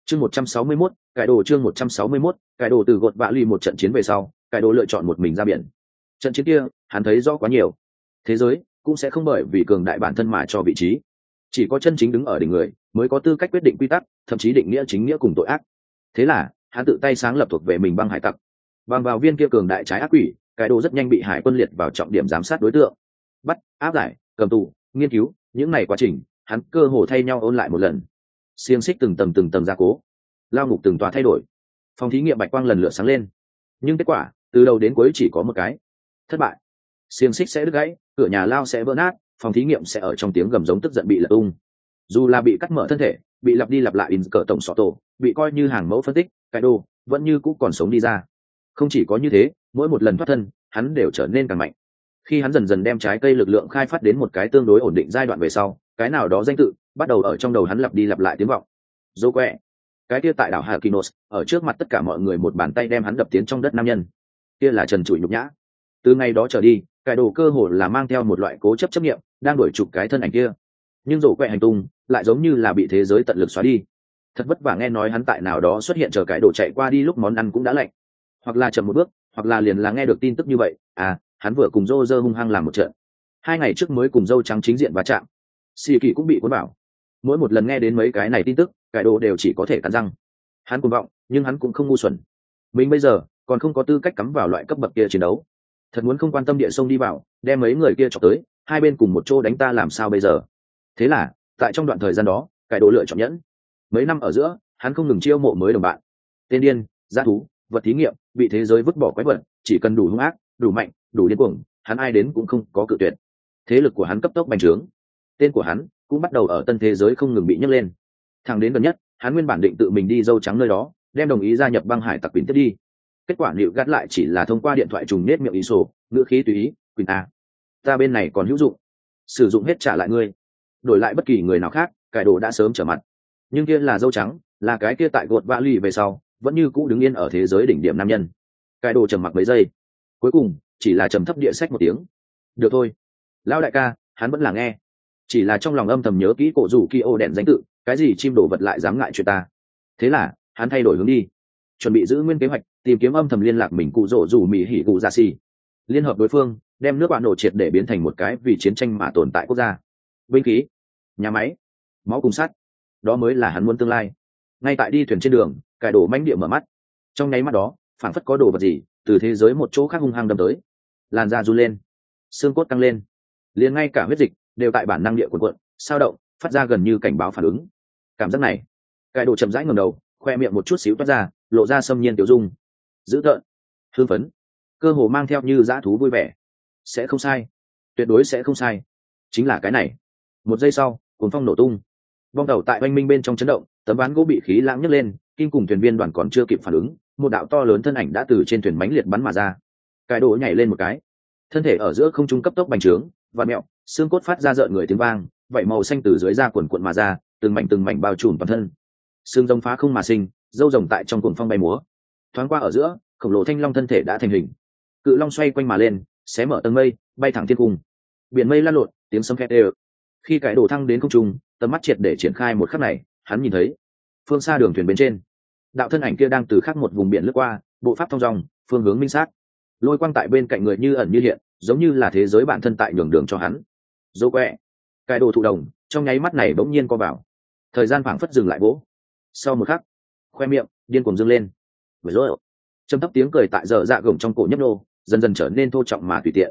Chương 161, cải đồ chương 161, cải đồ từ gột vạ lì một trận chiến về sau, cải đồ lựa chọn một mình ra biển. Trận chiến kia, hắn thấy rõ quá nhiều. Thế giới cũng sẽ không bởi vì cường đại bản thân mà cho vị trí. Chỉ có chân chính đứng ở đỉnh người, mới có tư cách quyết định quy tắc, thậm chí định nghĩa chính nghĩa cùng tội ác. Thế là, hắn tự tay sáng lập thuộc về mình băng hải tặc. Bằng vào viên kia cường đại trái ác quỷ, cải đồ rất nhanh bị hải quân liệt vào trọng điểm giám sát đối tượng. Bắt, áp giải, cầm tù, nghiên cứu, những này quá trình, hắn cơ hồ thay nhau ôn lại một lần. Xiềng xích từng tầng gia cố, lao ngục từng tòa thay đổi, phòng thí nghiệm bạch quang lần lượt sáng lên, nhưng kết quả từ đầu đến cuối chỉ có một cái: thất bại. Xiềng xích sẽ đứt gãy, cửa nhà lao sẽ vỡ nát, phòng thí nghiệm sẽ ở trong tiếng gầm giống tức giận bị lật tung. Dù là bị cắt mở thân thể, bị lặp đi lặp lại in cỡ tổng sọ tổ, bị coi như hàng mẫu phân tích, cái đồ vẫn như cũ còn sống đi ra. Không chỉ có như thế, mỗi một lần thoát thân, hắn đều trở nên càng mạnh. Khi hắn dần dần đem trái cây lực lượng khai phát đến một cái tương đối ổn định giai đoạn về sau, cái nào đó danh tự bắt đầu ở trong đầu hắn lặp đi lặp lại tiếng vọng: dô quẹ. Cái kia tại đảo Hà Kinos, ở trước mặt tất cả mọi người một bàn tay đem hắn đập tiến trong đất nam nhân. Kia là trần trụi nhục nhã. Từ ngày đó trở đi, cải đồ cơ hồ là mang theo một loại cố chấp chấp nghiệm, đang đuổi chụp cái thân ảnh kia. Nhưng rổ quẹ hành tung lại giống như là bị thế giới tận lực xóa đi. Thật vất vả nghe nói hắn tại nào đó xuất hiện, chờ cải đồ chạy qua đi lúc món ăn cũng đã lạnh. Hoặc là chậm một bước, hoặc là liền là nghe được tin tức như vậy, hắn vừa cùng dô dơ hung hăng làm một trận. 2 ngày trước mới cùng dâu trắng chính diện va chạm. Xì kỳ cũng bị cuốn vào. Mỗi một lần nghe đến mấy cái này tin tức, cải đồ đều chỉ có thể cắn răng. Hắn cuồng vọng, nhưng hắn cũng không ngu xuẩn. Mình bây giờ còn không có tư cách cắm vào loại cấp bậc kia chiến đấu. Thật muốn không quan tâm địa sông đi vào, đem mấy người kia chọc tới, hai bên cùng một chỗ đánh ta làm sao bây giờ? Thế là, tại trong đoạn thời gian đó, cải đồ lựa chọn nhẫn. Mấy năm ở giữa, hắn không ngừng chiêu mộ mới đồng bạn. Tên điên, dã thú, vật thí nghiệm, bị thế giới vứt bỏ quái vật, chỉ cần đủ hung ác, đủ mạnh, đủ điên cuồng, hắn ai đến cũng không có cự tuyệt. Thế lực của hắn cấp tốc bành trướng. Tên của hắn cũng bắt đầu ở tân thế giới không ngừng bị nhấc lên. Thẳng đến gần nhất, hắn nguyên bản định tự mình đi dâu trắng nơi đó, đem đồng ý gia nhập băng hải tặc Quỳnh tiếp đi. Kết quả liệu gắt lại chỉ là thông qua điện thoại trùng nết miệng ý sổ, ngữ khí tùy ý: Quỳnh ta bên này còn hữu dụng, sử dụng hết trả lại ngươi. Đổi lại bất kỳ người nào khác, cải đồ đã sớm trở mặt. Nhưng kia là dâu trắng, là cái kia tại gột vạ lì về sau vẫn như cũ đứng yên ở thế giới đỉnh điểm nam nhân. Cải đồ trầm mặc mấy giây, cuối cùng chỉ là trầm thấp địa sách một tiếng: được thôi. Lão đại ca, hắn vẫn là nghe, chỉ là trong lòng âm thầm nhớ kỹ cổ rủ kỳ ô đèn danh tự, cái gì chim đồ vật lại dám ngại chuyện ta. Thế là hắn thay đổi hướng đi, chuẩn bị giữ nguyên kế hoạch, tìm kiếm âm thầm liên lạc mình cụ rỗ rủ mỹ hỉ cụ ra xì, liên hợp đối phương, đem nước bạn nổ triệt để biến thành một cái vì chiến tranh mà tồn tại quốc gia. Binh khí, nhà máy, máu cùng sắt, đó mới là hắn muốn tương lai. Ngay tại đi thuyền trên đường, cải đồ mãnh địa mở mắt. Trong nháy mắt đó, phảng phất có đồ vật gì từ thế giới một chỗ khác hung hăng đâm tới. Làn da run lên, xương cốt tăng lên, liền ngay cả huyết dịch đều tại bản năng địa cuộn cuộn sao động, phát ra gần như cảnh báo phản ứng. Cảm giác này, cải đồ chậm rãi ngẩng đầu, khoe miệng một chút xíu toát ra, lộ ra xâm nhiên tiểu dung, dữ tợn, hưng phấn, cơ hồ mang theo như dã thú vui vẻ. Sẽ không sai, tuyệt đối sẽ không sai, chính là cái này. Một giây sau, cuồng phong nổ tung, bong tàu tại oanh minh bên trong chấn động, tấm ván gỗ bị khí lãng nhấc lên, kinh cùng thuyền viên đoàn còn chưa kịp phản ứng, một đạo to lớn thân ảnh đã từ trên thuyền mãnh liệt bắn mà ra. Cải đồ nhảy lên một cái, thân thể ở giữa không trung cấp tốc bành trướng, vặn mẹo, xương cốt phát ra rợn người tiếng vang, vảy màu xanh từ dưới da quần cuộn mà ra, từng mảnh bao trùm toàn thân. Xương rồng phá không mà sinh, râu rồng tại trong cuồng phong bay múa. Thoáng qua ở giữa, khổng lồ thanh long thân thể đã thành hình. Cự long xoay quanh mà lên, xé mở tầng mây, bay thẳng thiên cung. Biển mây lan lộn, tiếng sấm khét đều. Khi cái đồ thăng đến không trung, tầm mắt triệt để triển khai một khắc này, hắn nhìn thấy phương xa đường thuyền bên trên, đạo thân ảnh kia đang từ khác một vùng biển lướt qua, bộ pháp thong dong, phương hướng minh sát. Lôi quang tại bên cạnh người như ẩn như hiện, giống như là thế giới bản thân tại nhường đường cho hắn. Dô quẹ, cái đồ thụ đồng trong nháy mắt này bỗng nhiên co vào, thời gian phảng phất dừng lại vỗ. Sau một khắc, khoe miệng điên cuồng dâng lên, vừa rồi trầm thấp tiếng cười tại dở dạ gồng trong cổ nhấp nô, dần dần trở nên thô trọng mà tùy tiện.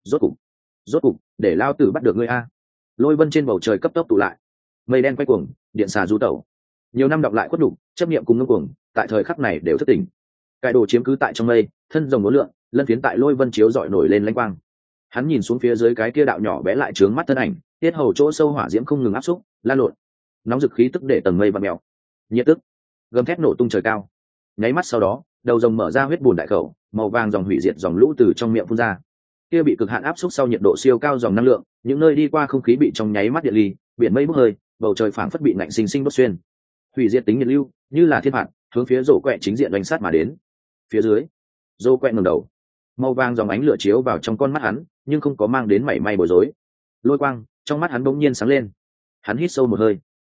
Rốt cục để lao tử bắt được ngươi a. Lôi vân trên bầu trời cấp tốc tụ lại, mây đen quay cuồng, điện xà du tẩu. Nhiều năm đọc lại khuất đục, chấp niệm cùng ngông cuồng, tại thời khắc này đều thức tỉnh. Cái đồ chiếm cứ tại trong mây, thân rồng ngố lượn, lân phiến tại lôi vân chiếu dọi nổi lên lanh quang. Hắn nhìn xuống phía dưới cái kia đạo nhỏ bé lại trướng mắt thân ảnh, tiết hầu chỗ sâu hỏa diễm không ngừng áp xúc, lan lộn, nóng dực khí tức để tầng mây vặn mèo. Nhiệt tức, gầm thét nổ tung trời cao. Nháy mắt sau đó, đầu rồng mở ra huyết bùn đại khẩu, màu vàng dòng hủy diệt dòng lũ từ trong miệng phun ra. Kia bị cực hạn áp xúc sau nhiệt độ siêu cao dòng năng lượng, những nơi đi qua không khí bị trong nháy mắt điện ly, biển mây bốc hơi, bầu trời phảng phất bị ngạnh sinh sinh đốt xuyên. Hủy diệt tính nhiệt lưu, như là thiên phạt, hướng phía rổ quẹ chính diện đánh sát mà đến. Phía dưới, rổ quẹ ngẩng đầu, màu vàng dòng ánh lửa chiếu vào trong con mắt hắn, nhưng không có mang đến mảy may bối rối. Lôi quang trong mắt hắn bỗng nhiên sáng lên. Hắn hít sâu một hơi,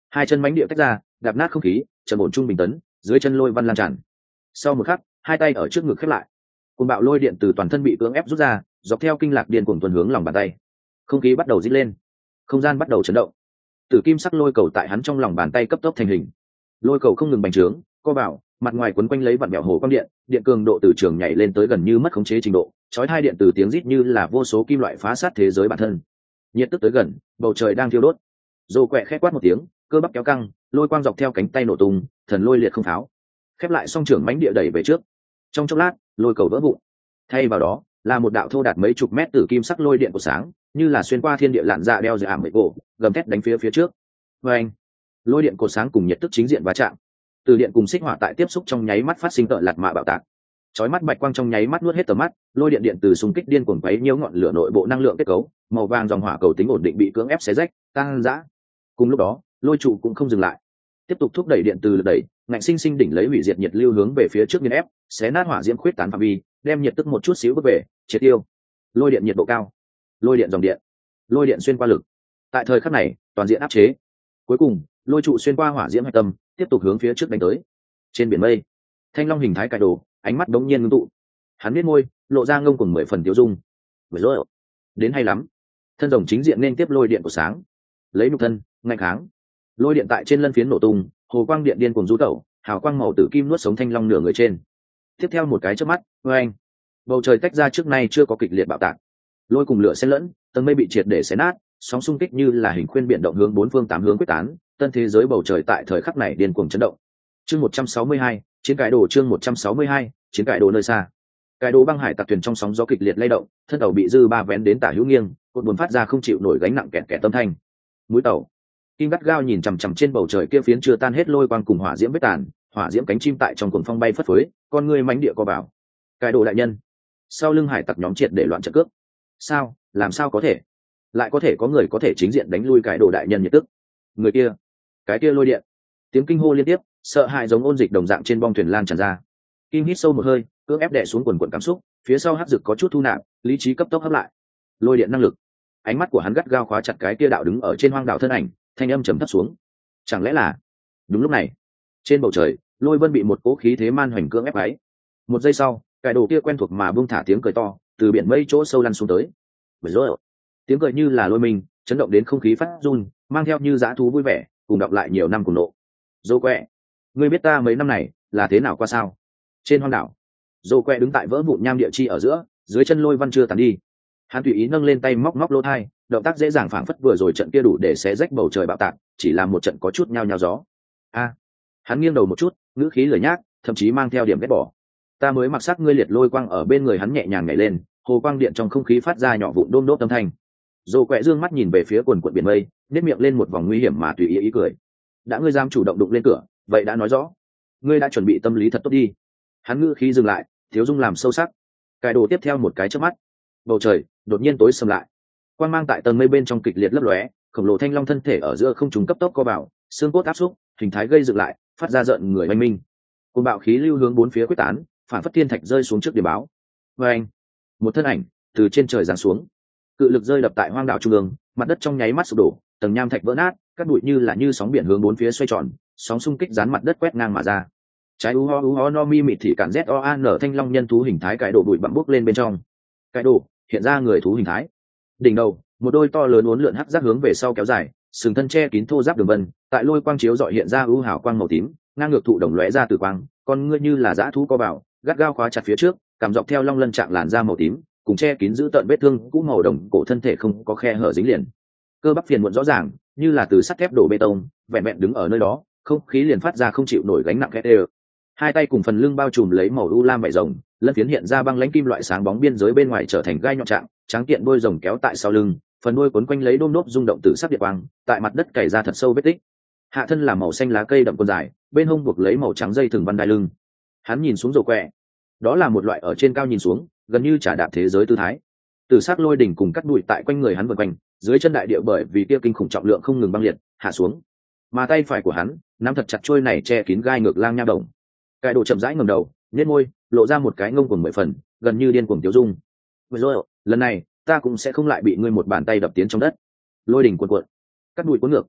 hai chân mánh địa tách ra, đạp nát không khí, trầm ổn trung bình tấn, dưới chân lôi văn lan tràn. Sau một khắc, hai tay ở trước ngực khép lại, côn bạo lôi điện từ toàn thân bị cưỡng ép rút ra, dọc theo kinh lạc điện cuồng tuần hướng lòng bàn tay. Không khí bắt đầu rít lên, không gian bắt đầu chấn động. Tử kim sắc lôi cầu tại hắn trong lòng bàn tay cấp tốc thành hình. Lôi cầu không ngừng bành trướng, co vào, mặt ngoài quấn quanh lấy vặn bẹo hồ quang điện, điện cường độ từ trường nhảy lên tới gần như mất khống chế trình độ, chói hai điện từ tiếng rít như là vô số kim loại phá sát thế giới bản thân. Nhiệt tức tới gần, bầu trời đang thiêu đốt. Rồ quẹ khẽ quát một tiếng, cơ bắp kéo căng, lôi quang dọc theo cánh tay nổ tung, thần lôi liệt không pháo. Khép lại song trưởng mãnh địa đẩy về trước. Trong chốc lát, lôi cầu vỡ vụn. Thay vào đó, là một đạo thô đạt mấy chục mét tử kim sắc lôi điện của sáng, như là xuyên qua thiên địa lạn dạ đeo dưới ảm mệ cổ, gầm thét đánh phía trước. Và anh, lôi điện cột sáng cùng nhiệt tức chính diện va chạm. Từ điện cùng xích hỏa tại tiếp xúc trong nháy mắt phát sinh tợ lạt mạ bạo tạc. Chói mắt bạch quang trong nháy mắt nuốt hết tầm mắt, lôi điện điện từ xung kích điên cuồng quấy nhiễu ngọn lửa nội bộ năng lượng kết cấu, màu vàng dòng hỏa cầu tính ổn định bị cưỡng ép xé rách, tăng dã. Cùng lúc đó, lôi trụ cũng không dừng lại, tiếp tục thúc đẩy điện từ lực đẩy, ngạnh sinh sinh đỉnh lấy hủy diệt nhiệt lưu hướng về phía trước nghiền ép, xé nát hỏa diễm khuyết tán phạm vi, đem nhiệt tức một chút xíu bước về, triệt tiêu. Lôi điện nhiệt độ cao, lôi điện dòng điện, lôi điện xuyên qua lực. Tại thời khắc này, toàn diện áp chế. Cuối cùng, lôi trụ xuyên qua hỏa diễm hạch tâm, tiếp tục hướng phía trước đánh tới. Trên biển mây, thanh long hình thái cải đồ, ánh mắt đống nhiên ngưng tụ. Hắn biết môi, lộ ra ngông cùng 10 phần tiêu dung. Vậy rồi, đến hay lắm. Thân rồng chính diện nên tiếp lôi điện của sáng, lấy nhục thân ngạnh kháng. Lôi điện tại trên lân phiến nổ tung, hồ quang điện điên cuồng du tẩu, hào quang màu tử kim nuốt sống thanh long nửa người trên. Tiếp theo một cái chớp mắt, oeng, bầu trời tách ra trước nay chưa có kịch liệt bạo tạc. Lôi cùng lửa xen lẫn, tầng mây bị triệt để xé nát, sóng xung kích như là hình khuyên biển động hướng bốn phương tám hướng quyết tán, tân thế giới bầu trời tại thời khắc này điên cuồng chấn động. Chương 162, chiến cải đồ. Chương 162, chiến cải đồ nơi xa. Cải đồ băng hải tặc thuyền trong sóng gió kịch liệt lay động, thân tàu bị dư ba vén đến tả hữu nghiêng, cột buồm phát ra không chịu nổi gánh nặng kẹt kẹt âm thanh. Mũi tàu kim gắt gao nhìn chằm chằm trên bầu trời kia phiến chưa tan hết lôi quang cùng hỏa diễm vết tàn, hỏa diễm cánh chim tại trong cuồng phong bay phất phới, con người mánh địa co vào. Cải đồ đại nhân, sau lưng hải tặc nhóm triệt để loạn trận cước. Sao, làm sao có thể? Lại có thể có người có thể chính diện đánh lui cải đồ đại nhân nhiệt tức? Người kia, cái kia lôi điện. Tiếng kinh hô liên tiếp, sợ hãi giống ôn dịch đồng dạng trên bong thuyền lan tràn ra. Kim hít sâu một hơi, cưỡng ép đè xuống quần quần cảm xúc, phía sau hắc dực có chút thu nạp, lý trí cấp tốc hấp lại. Lôi điện năng lực. Ánh mắt của hắn gắt gao khóa chặt cái kia đạo đứng ở trên hoang đảo thân ảnh, thanh âm trầm thấp xuống. Chẳng lẽ là? Đúng lúc này, trên bầu trời, lôi vân bị một cỗ khí thế man hoành cưỡng ép ấy. Một giây sau, cải đồ kia quen thuộc mà buông thả tiếng cười to, từ biển mây chỗ sâu lăn xuống tới. Bởi rồi, tiếng cười như là lôi mình, chấn động đến không khí phát run, mang theo như dã thú vui vẻ, cùng đọc lại nhiều năm cùng nộ. Dô quẹ, ngươi biết ta mấy năm này là thế nào qua sao? Trên hoang đảo, dô quẹ đứng tại vỡ vụn nham địa chi ở giữa, dưới chân lôi văn chưa tàn đi. Hắn tùy ý nâng lên tay móc móc lỗ thai, động tác dễ dàng phảng phất vừa rồi trận kia đủ để xé rách bầu trời bạo tạc, chỉ là một trận có chút nhao nhao gió. Hắn nghiêng đầu một chút, ngữ khí lười nhác, thậm chí mang theo điểm ghét bỏ. Ta mới mặc sắc ngươi liệt lôi quang ở bên người hắn nhẹ nhàng nhảy lên, hồ quang điện trong không khí phát ra nhỏ vụn đôm đốt âm thanh. Dô quẹ dương mắt nhìn về phía quần quận biển mây, nếp miệng lên một vòng nguy hiểm mà tùy ý ý cười. Đã ngươi dám chủ động đụng lên cửa, vậy đã nói rõ, ngươi đã chuẩn bị tâm lý thật tốt đi. Hắn ngữ khí dừng lại, thiếu dung làm sâu sắc. Cải đồ tiếp theo một cái chớp mắt, bầu trời đột nhiên tối sầm lại, quang mang tại tầng mây bên trong kịch liệt lấp lóe, khổng lồ thanh long thân thể ở giữa không trung cấp tốc co vào, xương cốt áp xúc, hình thái gây dựng lại, phát ra giận người oanh minh. Cơn bạo khí lưu hướng bốn phía quyết tán, phản phất thiên thạch rơi xuống trước điểm báo. Oanh! Một thân ảnh từ trên trời giáng xuống, cự lực rơi đập tại hoang đảo trung ương, mặt đất trong nháy mắt sụp đổ, tầng nham thạch vỡ nát, các bụi như sóng biển hướng bốn phía xoay tròn, sóng xung kích dán mặt đất quét ngang mà ra. Trái u ho no mi mịt thì cản z thanh long nhân thú hình thái cải đồ bụi bặm bốc lên bên trong. Cải đồ hiện ra người thú hình thái. Đỉnh đầu, một đôi to lớn uốn lượn hắc giác hướng về sau kéo dài, sừng thân che kín thô giáp đường vân, tại lôi quang chiếu rọi hiện ra ưu hào quang màu tím, ngang ngược thụ đồng lóe ra từ quang, con ngươi như là dã thú co bảo, gắt gao khóa chặt phía trước, cảm dọc theo long lân trạng làn da màu tím, cùng che kín giữ tận vết thương cũ màu đồng cổ thân thể không có khe hở dính liền. Cơ bắp phiền muộn rõ ràng, như là từ sắt thép đổ bê tông, vẹn vẹn đứng ở nơi đó, không khí liền phát ra không chịu nổi gánh nặng két ê. Hai tay cùng phần lưng bao trùm lấy màu u lam vảy rồng, lân phiến hiện ra băng lãnh kim loại sáng bóng biên giới bên ngoài trở thành gai nhọn trạng, trắng kiện đuôi rồng kéo tại sau lưng, phần đuôi quấn quanh lấy đôm nốt rung động từ sắc điện quang, tại mặt đất cày ra thật sâu vết tích. Hạ thân là màu xanh lá cây đậm quần dài, bên hông buộc lấy màu trắng dây thừng văn đai lưng. Hắn nhìn xuống rồ quẹ, đó là một loại ở trên cao nhìn xuống, gần như trả đạp thế giới tư thái. Từ sắc lôi đỉnh cùng cắt đuổi tại quanh người hắn vần quanh, dưới chân đại địa bởi vì kia kinh khủng trọng lượng không ngừng băng liệt hạ xuống, mà tay phải của hắn nắm thật chặt trôi này che kín gai ngược lang nha đồng. Cải đồ chậm rãi ngẩng đầu, nhếch môi, lộ ra một cái ngông cuồng 10 phần, gần như điên cuồng tiêu dung. Rồi, lần này ta cũng sẽ không lại bị ngươi một bàn tay đập tiến trong đất. Lôi đỉnh cuộn cuộn, cắt đuổi cuốn ngược.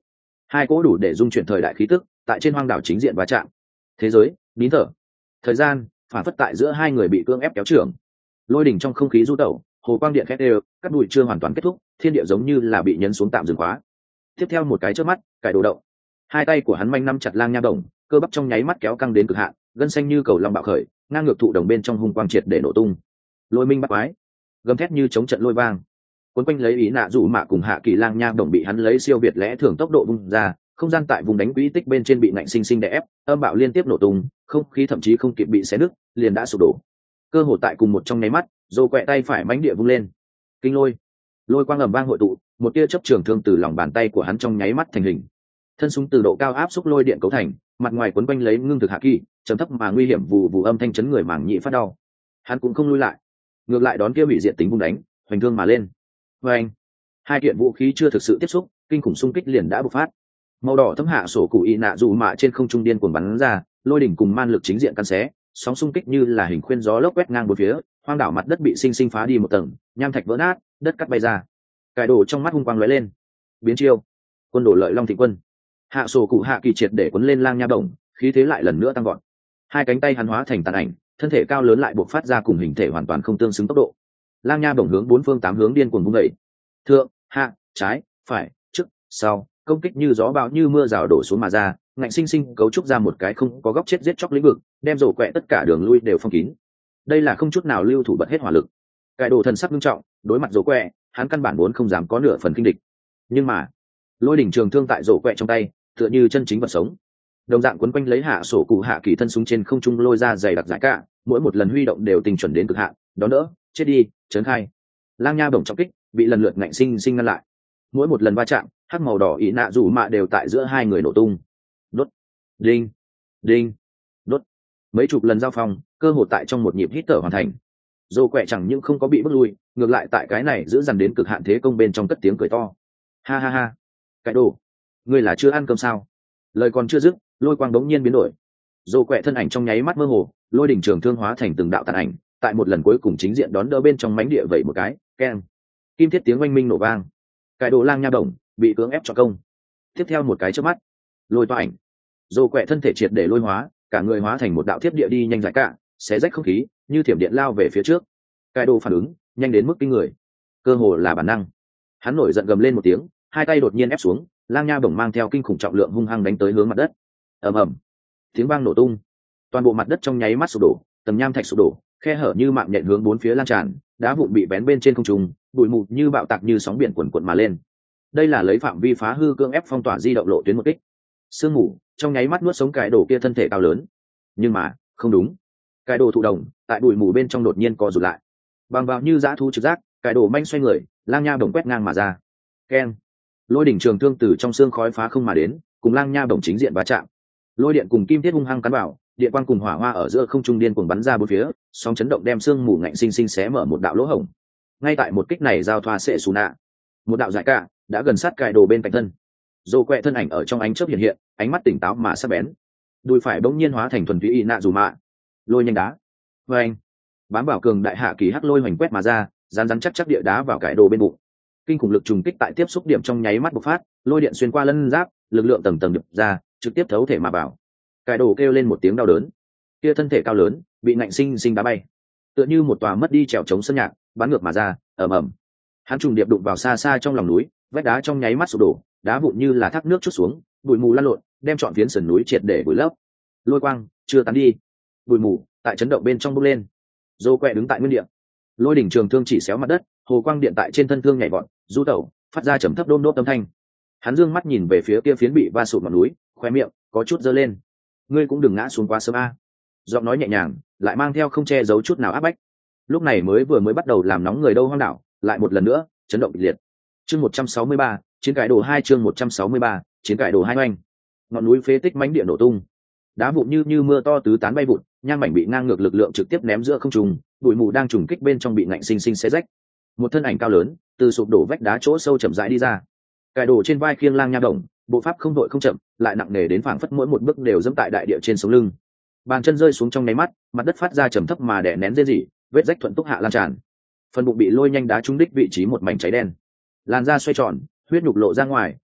Hai cỗ đủ để dung chuyển thời đại khí tức tại trên hoang đảo chính diện va chạm. Thế giới nín thở, thời gian phản phất tại giữa hai người bị cưỡng ép kéo trưởng. Lôi đỉnh trong không khí du tẩu, hồ quang điện khét đều, các bụi chưa hoàn toàn kết thúc, thiên địa giống như là bị nhấn xuống tạm dừng khóa. Tiếp theo một cái chớp mắt, cải đồ động, hai tay của hắn manh năm chặt lang nha đồng, cơ bắp trong nháy mắt kéo căng đến cực hạn, gân xanh như cầu long bạo khởi, ngang ngược thụ đồng bên trong hung quang triệt để nổ tung. Lôi minh bắt quái, gầm thét như chống trận lôi vang, cuốn quanh lấy ý nạ rủ mạ cùng hạ kỳ lang nha đồng bị hắn lấy siêu việt lẽ thường tốc độ vung ra, không gian tại vùng đánh quỹ tích bên trên bị nạnh sinh sinh đè ép, âm bạo liên tiếp nổ tung, không khí thậm chí không kịp bị xé nứt, liền đã sụp đổ. Cơ hồ tại cùng một trong nháy mắt, Dô quẹ tay phải mãnh địa vung lên, kinh lôi, lôi quang ầm vang hội tụ, một tia chớp trường thương từ lòng bàn tay của hắn trong nháy mắt thành hình. Thân súng từ độ cao áp xúc lôi điện cấu thành, mặt ngoài quấn quanh lấy ngưng thực hạ kỳ, trầm thấp mà nguy hiểm vù vù âm thanh chấn người màng nhĩ phát đau. Hắn cũng không lui lại, ngược lại đón kia bị diện tính vung đánh, hoành thương mà lên. Và anh, hai kiện vũ khí chưa thực sự tiếp xúc, kinh khủng xung kích liền đã bộc phát. Màu đỏ thấm hạ sổ cụ y nạ dù mạ trên không trung điên cuồng bắn ra, lôi đỉnh cùng man lực chính diện căn xé, sóng xung kích như là hình khuyên gió lốc quét ngang bốn phía, hoang đảo mặt đất bị sinh sinh phá đi một tầng, nham thạch vỡ nát, đất cắt bay ra. Cải đồ trong mắt hung quang lóe lên, biến chiêu, quân đổ lợi long thị quân, hạ sổ cụ hạ kỳ triệt để quấn lên lang nha đồng, khí thế lại lần nữa tăng gọn. Hai cánh tay hắn hóa thành tàn ảnh, thân thể cao lớn lại buộc phát ra cùng hình thể hoàn toàn không tương xứng tốc độ. Lang nha bổng hướng bốn phương tám hướng điên cuồng vung dậy, thượng, hạ, trái, phải, trước, sau, công kích như gió bão như mưa rào đổ xuống mà ra, ngạnh sinh sinh cấu trúc ra một cái không có góc chết giết chóc lĩnh vực, đem rổ quẹ tất cả đường lui đều phong kín. Đây là không chút nào lưu thủ bật hết hỏa lực. Cải đồ thần sắc nghiêm trọng, đối mặt rổ quẹ, hắn căn bản vốn không dám có nửa phần kinh địch. Nhưng mà, lôi đỉnh trường thương tại rổ quẹ trong tay, tựa như chân chính vật sống. Đồng dạng quấn quanh lấy hạ sổ cụ hạ kỳ thân súng trên không trung lôi ra dày đặc giải cả, mỗi một lần huy động đều tình chuẩn đến cực hạn, đó đỡ, chết đi, trấn khai. Lang nha bổng trọng kích, bị lần lượt ngạnh sinh sinh ngăn lại. Mỗi một lần va chạm, hắc màu đỏ ý nạ rủ mạ đều tại giữa hai người nổ tung. Đốt, đinh, đinh, đốt. Mấy chục lần giao phong, cơ hội tại trong một nhịp hít thở hoàn thành. Dô quẹ chẳng những không có bị bước lui, ngược lại tại cái này giữ dằn đến cực hạn thế công bên trong cất tiếng cười to. Ha ha ha, cái đồ, ngươi là chưa ăn cơm sao? Lời còn chưa dứt, lôi quang đống nhiên biến đổi. Dô quẹ thân ảnh trong nháy mắt mơ hồ, lôi đỉnh trường thương hóa thành từng đạo tàn ảnh, tại một lần cuối cùng chính diện đón đỡ bên trong mánh địa vậy một cái, keng. Kim thiết tiếng oanh minh nổ vang. Cái đồ lang nha bổng bị cưỡng ép cho công. Tiếp theo một cái chớp mắt, lôi toa ảnh, dô quẹ thân thể triệt để lôi hóa, cả người hóa thành một đạo thiếp địa đi nhanh giải cả, xé rách không khí, như thiểm điện lao về phía trước. Cái đồ phản ứng nhanh đến mức kinh người, cơ hồ là bản năng. Hắn nổi giận gầm lên một tiếng, hai tay đột nhiên ép xuống, lang nha bổng mang theo kinh khủng trọng lượng hung hăng đánh tới hướng mặt đất. Ầm ầm, tiếng vang nổ tung, toàn bộ mặt đất trong nháy mắt sụp đổ, tầng nham thạch sụp đổ, khe hở như mạng nhện hướng bốn phía lan tràn, đá vụn bị bén bên trên không trung, bụi mù như bạo tạc như sóng biển cuồn cuộn mà lên. Đây là lấy phạm vi phá hư cưỡng ép phong tỏa di động lộ tuyến một kích. Sương mù trong nháy mắt nuốt sống cái đồ kia thân thể cao lớn. Nhưng mà không đúng, cái đồ thụ đồng tại bụi mù bên trong đột nhiên co rụt lại, bằng vào như dã thú trực giác, cái đồ manh xoay người, lang nha bổng quét ngang mà ra. Keng, lôi đỉnh trường thương từ trong xương khói phá không mà đến, cùng lang nha bổng chính diện va chạm. Lôi điện cùng kim thiết hung hăng cắn vào, điện quang cùng hỏa hoa ở giữa không trung điên cuồng bắn ra bốn phía, sóng chấn động đem xương mù ngạnh sinh sinh xé mở một đạo lỗ hổng. Ngay tại một kích này giao thoa sẽ xù nạ, một đạo giải cả đã gần sát cài đồ bên cạnh thân. Dô quẹ thân ảnh ở trong ánh chớp hiện hiện, ánh mắt tỉnh táo mà sắc bén. Đùi phải bỗng nhiên hóa thành thuần túy y nạ dù mạ, lôi nhanh đá. Vê anh, bám vào cường đại hạ kỳ hắc lôi hoành quét mà ra, rán rán chắc chắc địa đá vào cài đồ bên bụng. Kinh khủng lực trùng kích tại tiếp xúc điểm trong nháy mắt bộc phát, lôi điện xuyên qua lân giáp, lực lượng tầng tầng đập ra, trực tiếp thấu thể mà vào. Cài đồ kêu lên một tiếng đau đớn, kia thân thể cao lớn bị nạnh sinh sinh đá bay, tựa như một tòa mất đi trèo chống sân nhạc, bắn ngược mà ra, ầm ầm. Hắn trùng điệp đụng vào xa xa trong lòng núi, vách đá trong nháy mắt sụp đổ, đá vụn như là thác nước trút xuống, bụi mù lăn lộn, đem trọn phiến sườn núi triệt để vùi lấp. Lôi quang chưa tán đi, bụi mù tại chấn động bên trong bốc lên. Dô quẹ đứng tại nguyên địa, lôi đỉnh trường thương chỉ xéo mặt đất, hồ quang điện tại trên thân thương nhảy vọt, du tẩu, phát ra trầm thấp đôn đốt âm thanh. Hắn dương mắt nhìn về phía kia phiến bị va sụp ngọn núi, khoe miệng có chút giơ lên. Ngươi cũng đừng ngã xuống quá sớm a. Giọng nói nhẹ nhàng, lại mang theo không che giấu chút nào áp bách. Lúc này mới bắt đầu làm nóng người đâu hoang đảo, lại một lần nữa chấn động kịch liệt. Chương 163, chiến cải đồ 2 chương 163, chiến cải đồ 2 oanh. Ngọn núi phế tích mãnh địa nổ tung, đá vụn như mưa to tứ tán bay vụn, nham mảnh bị ngang ngược lực lượng trực tiếp ném giữa không trung, bụi mù đang trùng kích bên trong bị ngạnh sinh sinh xé rách. Một thân ảnh cao lớn từ sụp đổ vách đá chỗ sâu chậm rãi đi ra, cải đồ trên vai khiêng lang nha đồng, bộ pháp không đội không chậm, lại nặng nề đến phảng phất mỗi một bước đều dẫm tại đại địa trên sống lưng. Bàn chân rơi xuống trong nháy mắt, mặt đất phát ra trầm thấp mà đè nén rên rỉ, vết rách thuận túc hạ lan tràn. Phần bụng bị lôi nhanh đá trúng đích vị trí một mảnh cháy đen, làn da xoay tròn, huyết nhục lộ ra ngoài,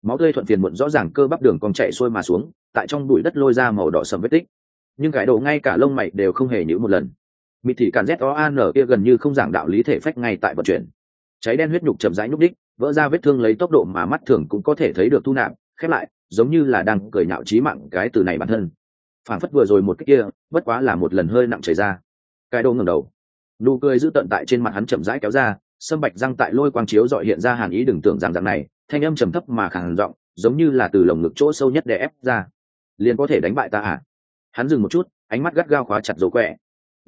máu tươi thuận phiền muộn rõ ràng cơ bắp đường cong chạy xuôi mà xuống, tại trong bụi đất lôi ra màu đỏ sầm vết tích. Nhưng cái đồ ngay cả lông mày đều không hề nhíu một lần. Mịt thì cản ZOAN kia gần như không giảng đạo lý thể phách ngay tại vận chuyển. Cháy đen huyết nhục chậm rãi nhúc đích, vỡ ra vết thương lấy tốc độ mà mắt thường cũng có thể thấy được thu nạp, khép lại, giống như là đang cười nhạo chí mạng cái từ này bản thân. Phản phất vừa rồi một cái kia, bất quá là một lần hơi nặng chảy ra. Cái đồ ngẩng đầu, nụ cười dữ tợn tại trên mặt hắn chậm rãi kéo ra, sâm bạch răng tại lôi quang chiếu dọi hiện ra hàn ý, đừng tưởng rằng dạng này, thanh âm trầm thấp mà khàn giọng, giống như là từ lồng ngực chỗ sâu nhất đè ép ra. Liền có thể đánh bại ta à? Hắn dừng một chút, ánh mắt gắt gao khóa chặt Dầu Quẹ.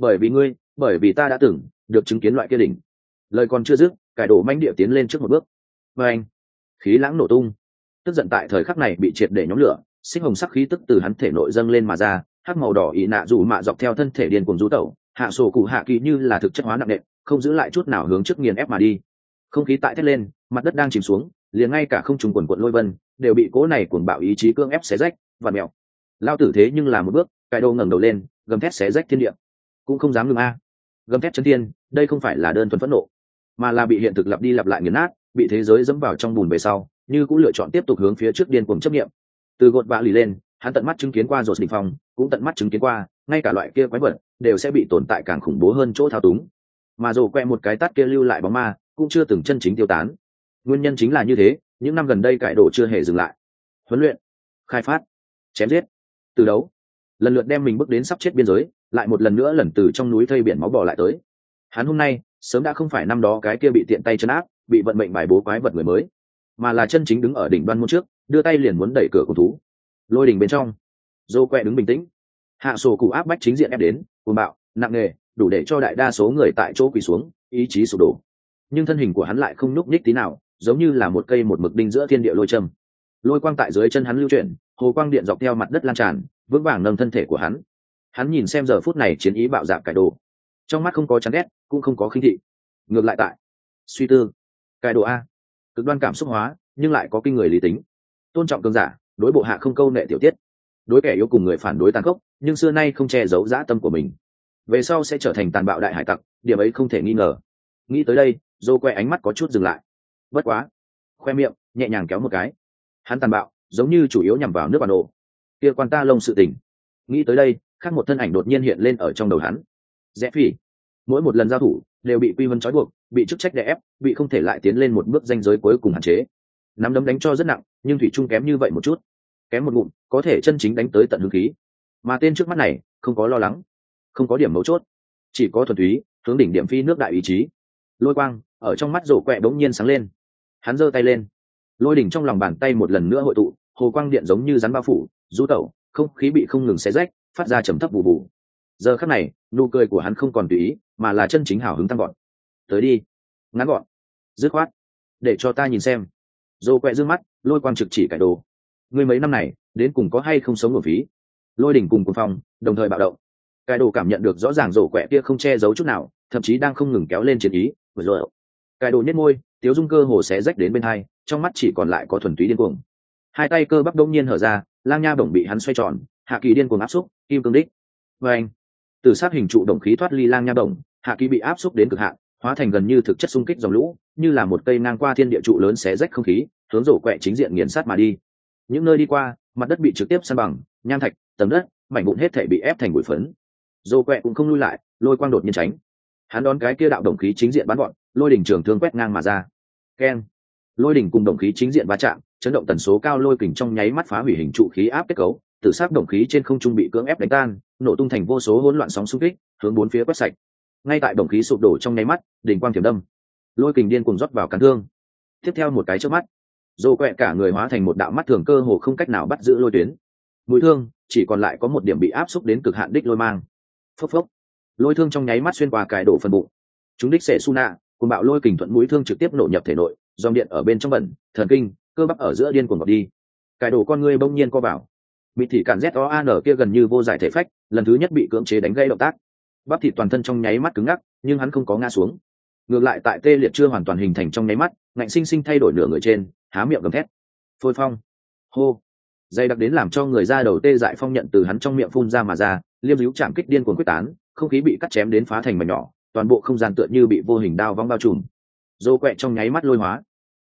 Bởi vì ta đã từng được chứng kiến loại kia đỉnh. Lời còn chưa dứt, cải đổ manh địa tiến lên trước một bước. Và anh, khí lãng nổ tung. Tức giận tại thời khắc này bị triệt để nhóm lửa, sinh hồng sắc khí tức từ hắn thể nội dâng lên mà ra, hắc màu đỏ ý nạ dù mạ dọc theo thân thể điên cuồng rú tẩu, hạ sổ cụ hạ kỳ như là thực chất hóa nặng nề, không giữ lại chút nào hướng trước nghiền ép mà đi. Không khí tại thét lên, mặt đất đang chìm xuống, liền ngay cả không trùng quần quận lôi vân đều bị cố này cuồng bạo ý chí cưỡng ép xé rách và mèo. Lao tử thế nhưng là một bước, cải đồ ngẩng đầu lên, gầm thét xé rách thiên địa. Cũng không dám ngừng a. Gầm thét chấn thiên, đây không phải là đơn thuần phẫn nộ, mà là bị hiện thực lặp đi lặp lại nghiền nát, bị thế giới dẫm vào trong bùn về sau, như cũng lựa chọn tiếp tục hướng phía trước điên cuồng chấp niệm. Từ gột vạ lì lên, hắn tận mắt chứng kiến qua rột đỉnh phong, cũng tận mắt chứng kiến qua, ngay cả loại kia quái vật đều sẽ bị tồn tại càng khủng bố hơn chỗ thao túng. Mà rồ quẹ một cái tát kia lưu lại bóng ma, cũng chưa từng chân chính tiêu tán. Nguyên nhân chính là như thế, những năm gần đây cải đồ chưa hề dừng lại. Huấn luyện, khai phát, chém giết, từ đấu, lần lượt đem mình bước đến sắp chết biên giới, lại một lần nữa lần từ trong núi thây biển máu bò lại tới. Hắn hôm nay sớm đã không phải năm đó cái kia bị tiện tay trấn áp, bị vận mệnh bài bố quái vật người mới, mà là chân chính đứng ở đỉnh đoan môn trước, đưa tay liền muốn đẩy cửa cùng thú. Lôi đỉnh bên trong, Dô quẹ đứng bình tĩnh, hạ sổ cụ áp bách chính diện ép đến, cuồng bạo, nặng nề, đủ để cho đại đa số người tại chỗ quỳ xuống, ý chí sụp đổ. Nhưng thân hình của hắn lại không nhúc nhích tí nào, giống như là một cây một mực đinh giữa thiên địa lôi châm. Lôi quang tại dưới chân hắn lưu chuyển, hồ quang điện dọc theo mặt đất lan tràn, vững vàng nâng thân thể của hắn. Hắn nhìn xem giờ phút này chiến ý bạo dạn cải đồ, trong mắt không có chán ghét, cũng không có khinh thị, ngược lại tại suy tư. Cải đồ a, cực đoan cảm xúc hóa, nhưng lại có kinh người lý tính, tôn trọng cường giả, đối bộ hạ không câu nệ tiểu tiết, đối kẻ yếu cùng người phản đối tàn khốc, nhưng xưa nay không che giấu dã tâm của mình. Về sau sẽ trở thành tàn bạo đại hải tặc, điểm ấy không thể nghi ngờ. Nghĩ tới đây, Dô quay ánh mắt có chút dừng lại. Bất quá, khoe miệng nhẹ nhàng kéo một cái. Hắn tàn bạo, giống như chủ yếu nhằm vào nước bản đồ. Kia quan ta lông sự tình. Nghĩ tới đây, khác một thân ảnh đột nhiên hiện lên ở trong đầu hắn. Rẽ Phỉ. Mỗi một lần giao thủ, đều bị quy vân trói buộc, bị chức trách đè ép, bị không thể lại tiến lên một bước ranh giới cuối cùng hạn chế. Nắm đấm đánh cho rất nặng, nhưng thủy chung kém như vậy một chút. Kém một ngụm, có thể chân chính đánh tới tận hương khí. Mà tên trước mắt này, không có lo lắng, không có điểm mấu chốt, chỉ có thuần túy hướng đỉnh điểm phi nước đại ý chí. Lôi quang ở trong mắt rổ quẹ bỗng nhiên sáng lên. Hắn giơ tay lên, lôi đỉnh trong lòng bàn tay một lần nữa hội tụ, hồ quang điện giống như rắn bao phủ, du tẩu, không khí bị không ngừng xé rách, phát ra trầm thấp bù bù. Giờ khắc này, nụ cười của hắn không còn tùy ý, mà là chân chính hào hứng tăng gọn. Tới đi, ngắn gọn, dứt khoát, để cho ta nhìn xem. Rổ quẹ dương mắt, lôi quang trực chỉ cải đồ. Ngươi mấy năm này đến cùng có hay không sống ở phí? Lôi đỉnh cùng cuồng phong đồng thời bạo động. Cái đồ cảm nhận được rõ ràng rổ quẹ kia không che giấu chút nào, thậm chí đang không ngừng kéo lên chiến ý. Rồi, cái đồ nhếch môi, tiếu dung cơ hồ xé rách đến bên hai, trong mắt chỉ còn lại có thuần túy điên cuồng. Hai tay cơ bắp đông nhiên hở ra, lang nha bổng bị hắn xoay tròn, hạ kỳ điên cuồng áp xúc, kim cương đích. Và anh, từ sát hình trụ động khí thoát ly lang nha bổng, hạ kỳ bị áp xúc đến cực hạn, hóa thành gần như thực chất xung kích dòng lũ, như là một cây ngang qua thiên địa trụ lớn xé rách không khí, hướng rổ quẹ chính diện nghiền sát mà đi. Những nơi đi qua, mặt đất bị trực tiếp san bằng, nham thạch, tầng đất, mảnh vụn hết thảy bị ép thành bụi phấn. Dô quẹ cũng không lui lại, lôi quang đột nhiên tránh. Hắn đón cái kia đạo đồng khí chính diện bắn gọn, lôi đỉnh trường thương quét ngang mà ra. Keng! Lôi đỉnh cùng đồng khí chính diện va chạm, chấn động tần số cao lôi kình trong nháy mắt phá hủy hình trụ khí áp kết cấu, tử sắc đồng khí trên không trung bị cưỡng ép đánh tan, nổ tung thành vô số hỗn loạn sóng xung kích, hướng bốn phía quét sạch. Ngay tại đồng khí sụp đổ trong nháy mắt, đỉnh quang tiềm đâm, lôi kình điên cuồng rót vào cán thương. Tiếp theo một cái chớp mắt, Dô quẹ cả người hóa thành một đạo mắt thường cơ hồ không cách nào bắt giữ lôi tuyến. Mũi thương chỉ còn lại có một điểm bị áp xúc đến cực hạn đích lôi mang. Phốc phốc, lôi thương trong nháy mắt xuyên qua cài đổ phần bụng. Chúng đích sẽ su nạ, cùng bạo lôi kình thuận mũi thương trực tiếp nổ nhập thể nội, dòng điện ở bên trong bẩn, thần kinh, cơ bắp ở giữa điên cuồng vọt đi. Cài đổ con người bỗng nhiên co vào. Mịt thì cản ZOAN kia gần như vô giải thể phách, lần thứ nhất bị cưỡng chế đánh gây động tác. Bắp thịt toàn thân trong nháy mắt cứng ngắc, nhưng hắn không có ngã xuống. Ngược lại tại tê liệt chưa hoàn toàn hình thành trong nháy mắt, ngạnh sinh sinh thay đổi nửa người trên, há miệng gầm thét. Phôi phong, hô, dây đặc đến làm cho người da đầu tê dại phong nhận từ hắn trong miệng phun ra mà ra, liêm dĩu chạm kích điên cuồng quyết tán, không khí bị cắt chém đến phá thành mảnh nhỏ, toàn bộ không gian tựa như bị vô hình đao vong bao trùm. Dô quẹ trong nháy mắt lôi hóa,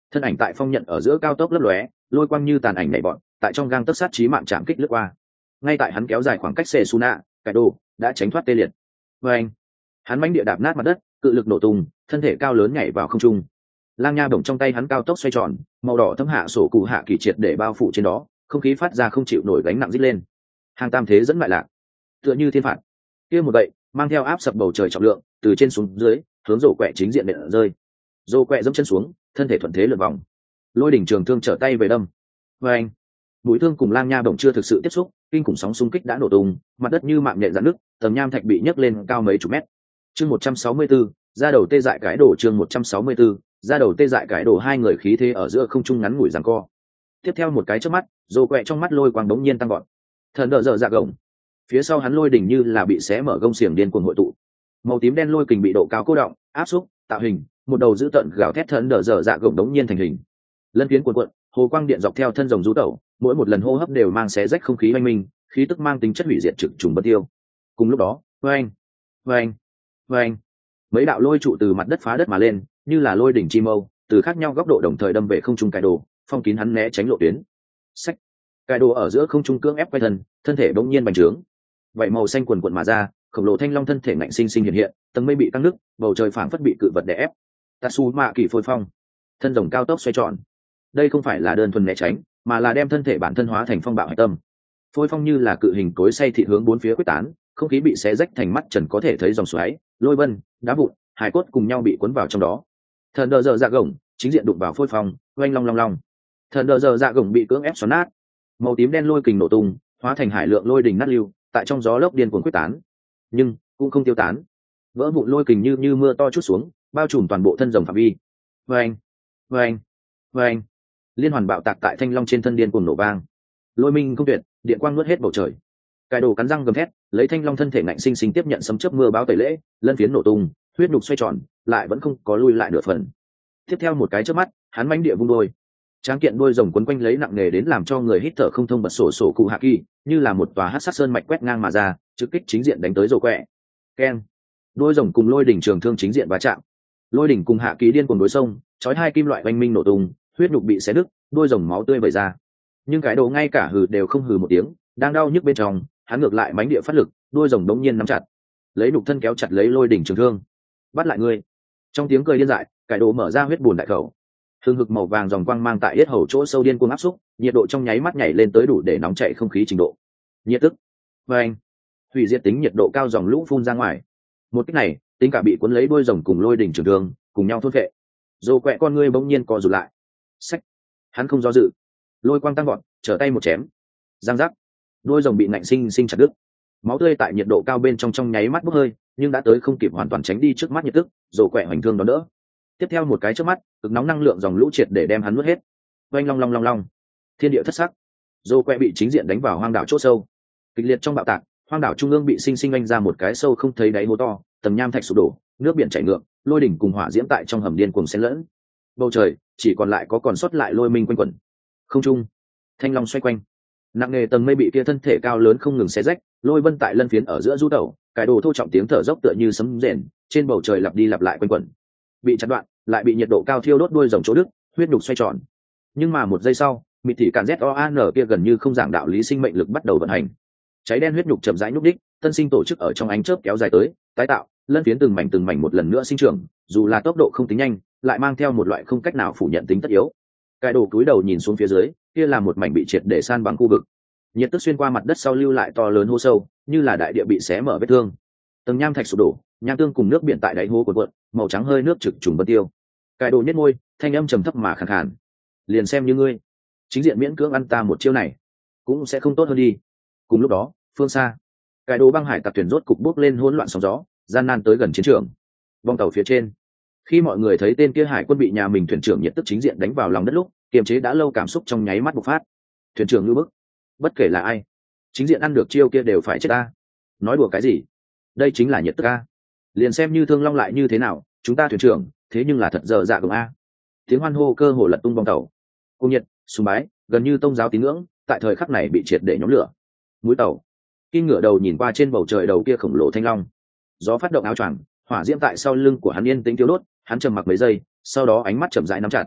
thân ảnh tại phong nhận ở giữa cao tốc lấp lóe, lôi quang như tàn ảnh nhảy bọn tại trong gang tấc sát chí mạng chạm kích lướt qua. Ngay tại hắn kéo dài khoảng cách Setsuna, cải đồ đã tránh thoát tê liệt. Và anh, hắn mãnh địa đạp nát mặt đất, cự lực nổ tung, thân thể cao lớn nhảy vào không trung. Lang nha bổng trong tay hắn cao tốc xoay tròn, màu đỏ thấm hạ sổ cụ hạ kỳ triệt để bao phủ trên đó, không khí phát ra không chịu nổi gánh nặng rít lên. Hàng tam thế dẫn lại lạc, tựa như thiên phạt. Kia một vậy, mang theo áp sập bầu trời trọng lượng, từ trên xuống dưới, hướng rổ quẹ chính diện nện rơi. Rổ quẹ dẫm chân xuống, thân thể thuận thế lượn vòng. Lôi đỉnh trường thương trở tay về đâm. Và anh, mũi thương cùng lang nha bổng chưa thực sự tiếp xúc, kinh khủng sóng xung kích đã nổ tung, mặt đất như mạng nhện rạn nứt, tầng nham thạch bị nhấc lên cao mấy chục mét. Chương 164, ra đầu tê dại cái đổ. Chương 164, ra đầu tê dại cái đổ. Hai người khí thế ở giữa không trung ngắn ngủi giằng co. Tiếp theo một cái chớp mắt, rồ quẹ trong mắt lôi quang đống nhiên tăng gọn. Thần đỡ dở dạ gồng. Phía sau hắn lôi đỉnh như là bị xé mở gông xiềng điên cuồng hội tụ. Màu tím đen lôi kình bị độ cao cố động, áp xúc, tạo hình, một đầu dữ tợn gào thét thần đỡ dở dạ gồng đống nhiên thành hình. Lân phiến cuộn cuộn, hồ quang điện dọc theo thân rồng rú tẩu, mỗi một lần hô hấp đều mang xé rách không khí oanh minh, khí tức mang tính chất hủy diệt trực trùng bất tiêu. Cùng lúc đó, oanh, oanh, oanh, mấy đạo lôi trụ từ mặt đất phá đất mà lên, như là lôi đỉnh chi mâu, từ khác nhau góc độ đồng thời đâm về không trung cải đồ, phong kín hắn né tránh lộ tuyến. Sách, cải đồ ở giữa không trung cưỡng ép quay thân thể bỗng nhiên bành trướng, vậy màu xanh quần quần mà ra, khổng lồ thanh long thân thể ngạnh sinh sinh hiện hiện, tầng mây bị căng nứt, bầu trời phảng phất bị cự vật đè ép. Tatsu mạ kỳ phôi phong, thân rồng cao tốc xoay tròn. Đây không phải là đơn thuần né tránh, mà là đem thân thể bản thân hóa thành phong bạo hải tâm. Phôi phong như là cự hình cối xay thịt hướng bốn phía quyết tán, không khí bị xé rách thành mắt trần có thể thấy dòng xoáy, lôi vân, đá vụn, hải cốt cùng nhau bị cuốn vào trong đó. Thần đờ giờ dạ gồng chính diện đụng vào phôi phong, oanh long long long. Thần đờ giờ dạ gồng bị cưỡng ép xoắn nát, màu tím đen lôi kình nổ tung, hóa thành hải lượng lôi đình nát lưu, tại trong gió lốc điên cuồng quyết tán, nhưng cũng không tiêu tán. Vỡ vụn lôi kình như mưa to chút xuống, bao trùm toàn bộ thân rồng phạm vi. Oanh, oanh, oanh, liên hoàn bạo tạc tại thanh long trên thân điên cuồng nổ vang, lôi minh không tuyệt, điện quang nuốt hết bầu trời. Cải đồ cắn răng gầm thét, lấy thanh long thân thể ngạnh sinh sinh tiếp nhận sấm chớp mưa báo tẩy lễ, lân phiến nổ tung, huyết nhục xoay tròn, lại vẫn không có lui lại nửa phần. Tiếp theo một cái chớp mắt, hắn mãnh địa vung đôi, tráng kiện đuôi rồng quấn quanh lấy nặng nề đến làm cho người hít thở không thông bật sổ sổ cụ hạ kỳ, như là một tòa hắc sát sơn mạch quét ngang mà ra, trực kích chính diện đánh tới rồ quẹ. Keng, đuôi rồng cùng lôi đỉnh trường thương chính diện va chạm, lôi đỉnh cùng hạ kỳ điên cuồng đối xông, chói hai kim loại oanh minh nổ tung, huyết nhục bị xé đứt, đuôi rồng máu tươi vẩy ra. Nhưng cái đồ ngay cả hừ đều không hừ một tiếng, đang đau nhức bên trong, hắn ngược lại mãnh địa phát lực, đuôi rồng đống nhiên nắm chặt, lấy đục thân kéo chặt lấy lôi đỉnh trường thương. Bắt lại ngươi! Trong tiếng cười điên dại, cái đồ mở ra huyết bùn đại khẩu, hương hực màu vàng dòng quang mang tại yết hầu chỗ sâu điên cuồng áp xúc, nhiệt độ trong nháy mắt nhảy lên tới đủ để nóng chảy không khí trình độ. Nhiệt tức, và anh, hủy diệt tính nhiệt độ cao dòng lũ phun ra ngoài. Một cách này, tính cả bị cuốn lấy đuôi rồng cùng lôi đỉnh trường thương cùng nhau thôn phệ. Rồ quẹ con ngươi bỗng nhiên co rụt lại. Sách, hắn không do dự, lôi quang tăng gọn, trở tay một chém, giang giác, đuôi rồng bị nạnh sinh sinh chặt đứt. Máu tươi tại nhiệt độ cao bên trong nháy mắt bốc hơi, nhưng đã tới không kịp hoàn toàn tránh đi trước mắt nhiệt tức, rồ quẹ hoành thương đón đỡ. Tiếp theo một cái trước mắt, cực nóng năng lượng dòng lũ triệt để đem hắn nuốt hết. Oanh long long long long, thiên địa thất sắc, rồ quẹ bị chính diện đánh vào hoang đảo chỗ sâu. Kịch liệt trong bạo tạc, hoang đảo trung ương bị sinh sinh anh ra một cái sâu không thấy đáy hố to, tầng nham thạch sụp đổ, nước biển chảy ngược, lôi đỉnh cùng hỏa diễm tại trong hầm điên cuồng xen lẫn. Bầu trời chỉ còn lại có còn sót lại lôi minh quanh quẩn. Không trung, thanh long xoay quanh, nặng nề tầng mây bị kia thân thể cao lớn không ngừng xé rách, lôi vân tại lân phiến ở giữa du tẩu, cái đồ thô trọng tiếng thở dốc tựa như sấm rền, trên bầu trời lặp đi lặp lại quanh quẩn. Bị chặt đoạn, lại bị nhiệt độ cao thiêu đốt đuôi rồng chỗ đứt, huyết nhục xoay tròn. Nhưng mà một giây sau, mịt thị cản ZOAN kia gần như không giảng đạo lý sinh mệnh lực bắt đầu vận hành. Cháy đen huyết nhục chậm rãi nhúc đích, tân sinh tổ chức ở trong ánh chớp kéo dài tới, tái tạo, lân phiến từng mảnh một lần nữa sinh trưởng, dù là tốc độ không tính nhanh, lại mang theo một loại không cách nào phủ nhận tính tất yếu. Cái đồ cúi đầu nhìn xuống phía dưới, kia là một mảnh bị triệt để san bằng khu vực. Nhiệt tức xuyên qua mặt đất sau lưu lại to lớn hố sâu, như là đại địa bị xé mở vết thương. Tầng nham thạch sụp đổ, nham tương cùng nước biển tại đáy hố cuộn cuộn, màu trắng hơi nước trực trùng bất tiêu. Cái đồ nhếch môi, thanh âm trầm thấp mà khàn khàn. Liền xem như ngươi, chính diện miễn cưỡng ăn ta một chiêu này, cũng sẽ không tốt hơn đi. Cùng lúc đó, phương xa, cái đồ băng hải tặc thuyền rốt cục bốc lên hỗn loạn sóng gió, gian nan tới gần chiến trường. Bong tàu phía trên, khi mọi người thấy tên kia hải quân bị nhà mình thuyền trưởng nhiệt tức chính diện đánh vào lòng đất lúc, kiềm chế đã lâu cảm xúc trong nháy mắt bộc phát. Thuyền trưởng lưu bức, bất kể là ai, chính diện ăn được chiêu kia đều phải chết ta. Nói đùa cái gì? Đây chính là nhiệt tức a. Liền xem như thương long lại như thế nào, chúng ta thuyền trưởng thế nhưng là thật dở dạ cùng a. Tiếng hoan hô cơ hồ lật tung bong tàu. Cung nhiệt, sùng bái, gần như tôn giáo tín ngưỡng, tại thời khắc này bị triệt để nhóm lửa. Mũi tàu, Kim ngửa đầu nhìn qua trên bầu trời đầu kia khổng lồ thanh long. Gió phát động áo choàng, hỏa diễm tại sau lưng của hắn yên tĩnh tiêu đốt, hắn trầm mặc mấy giây, sau đó ánh mắt chậm rãi nắm chặt.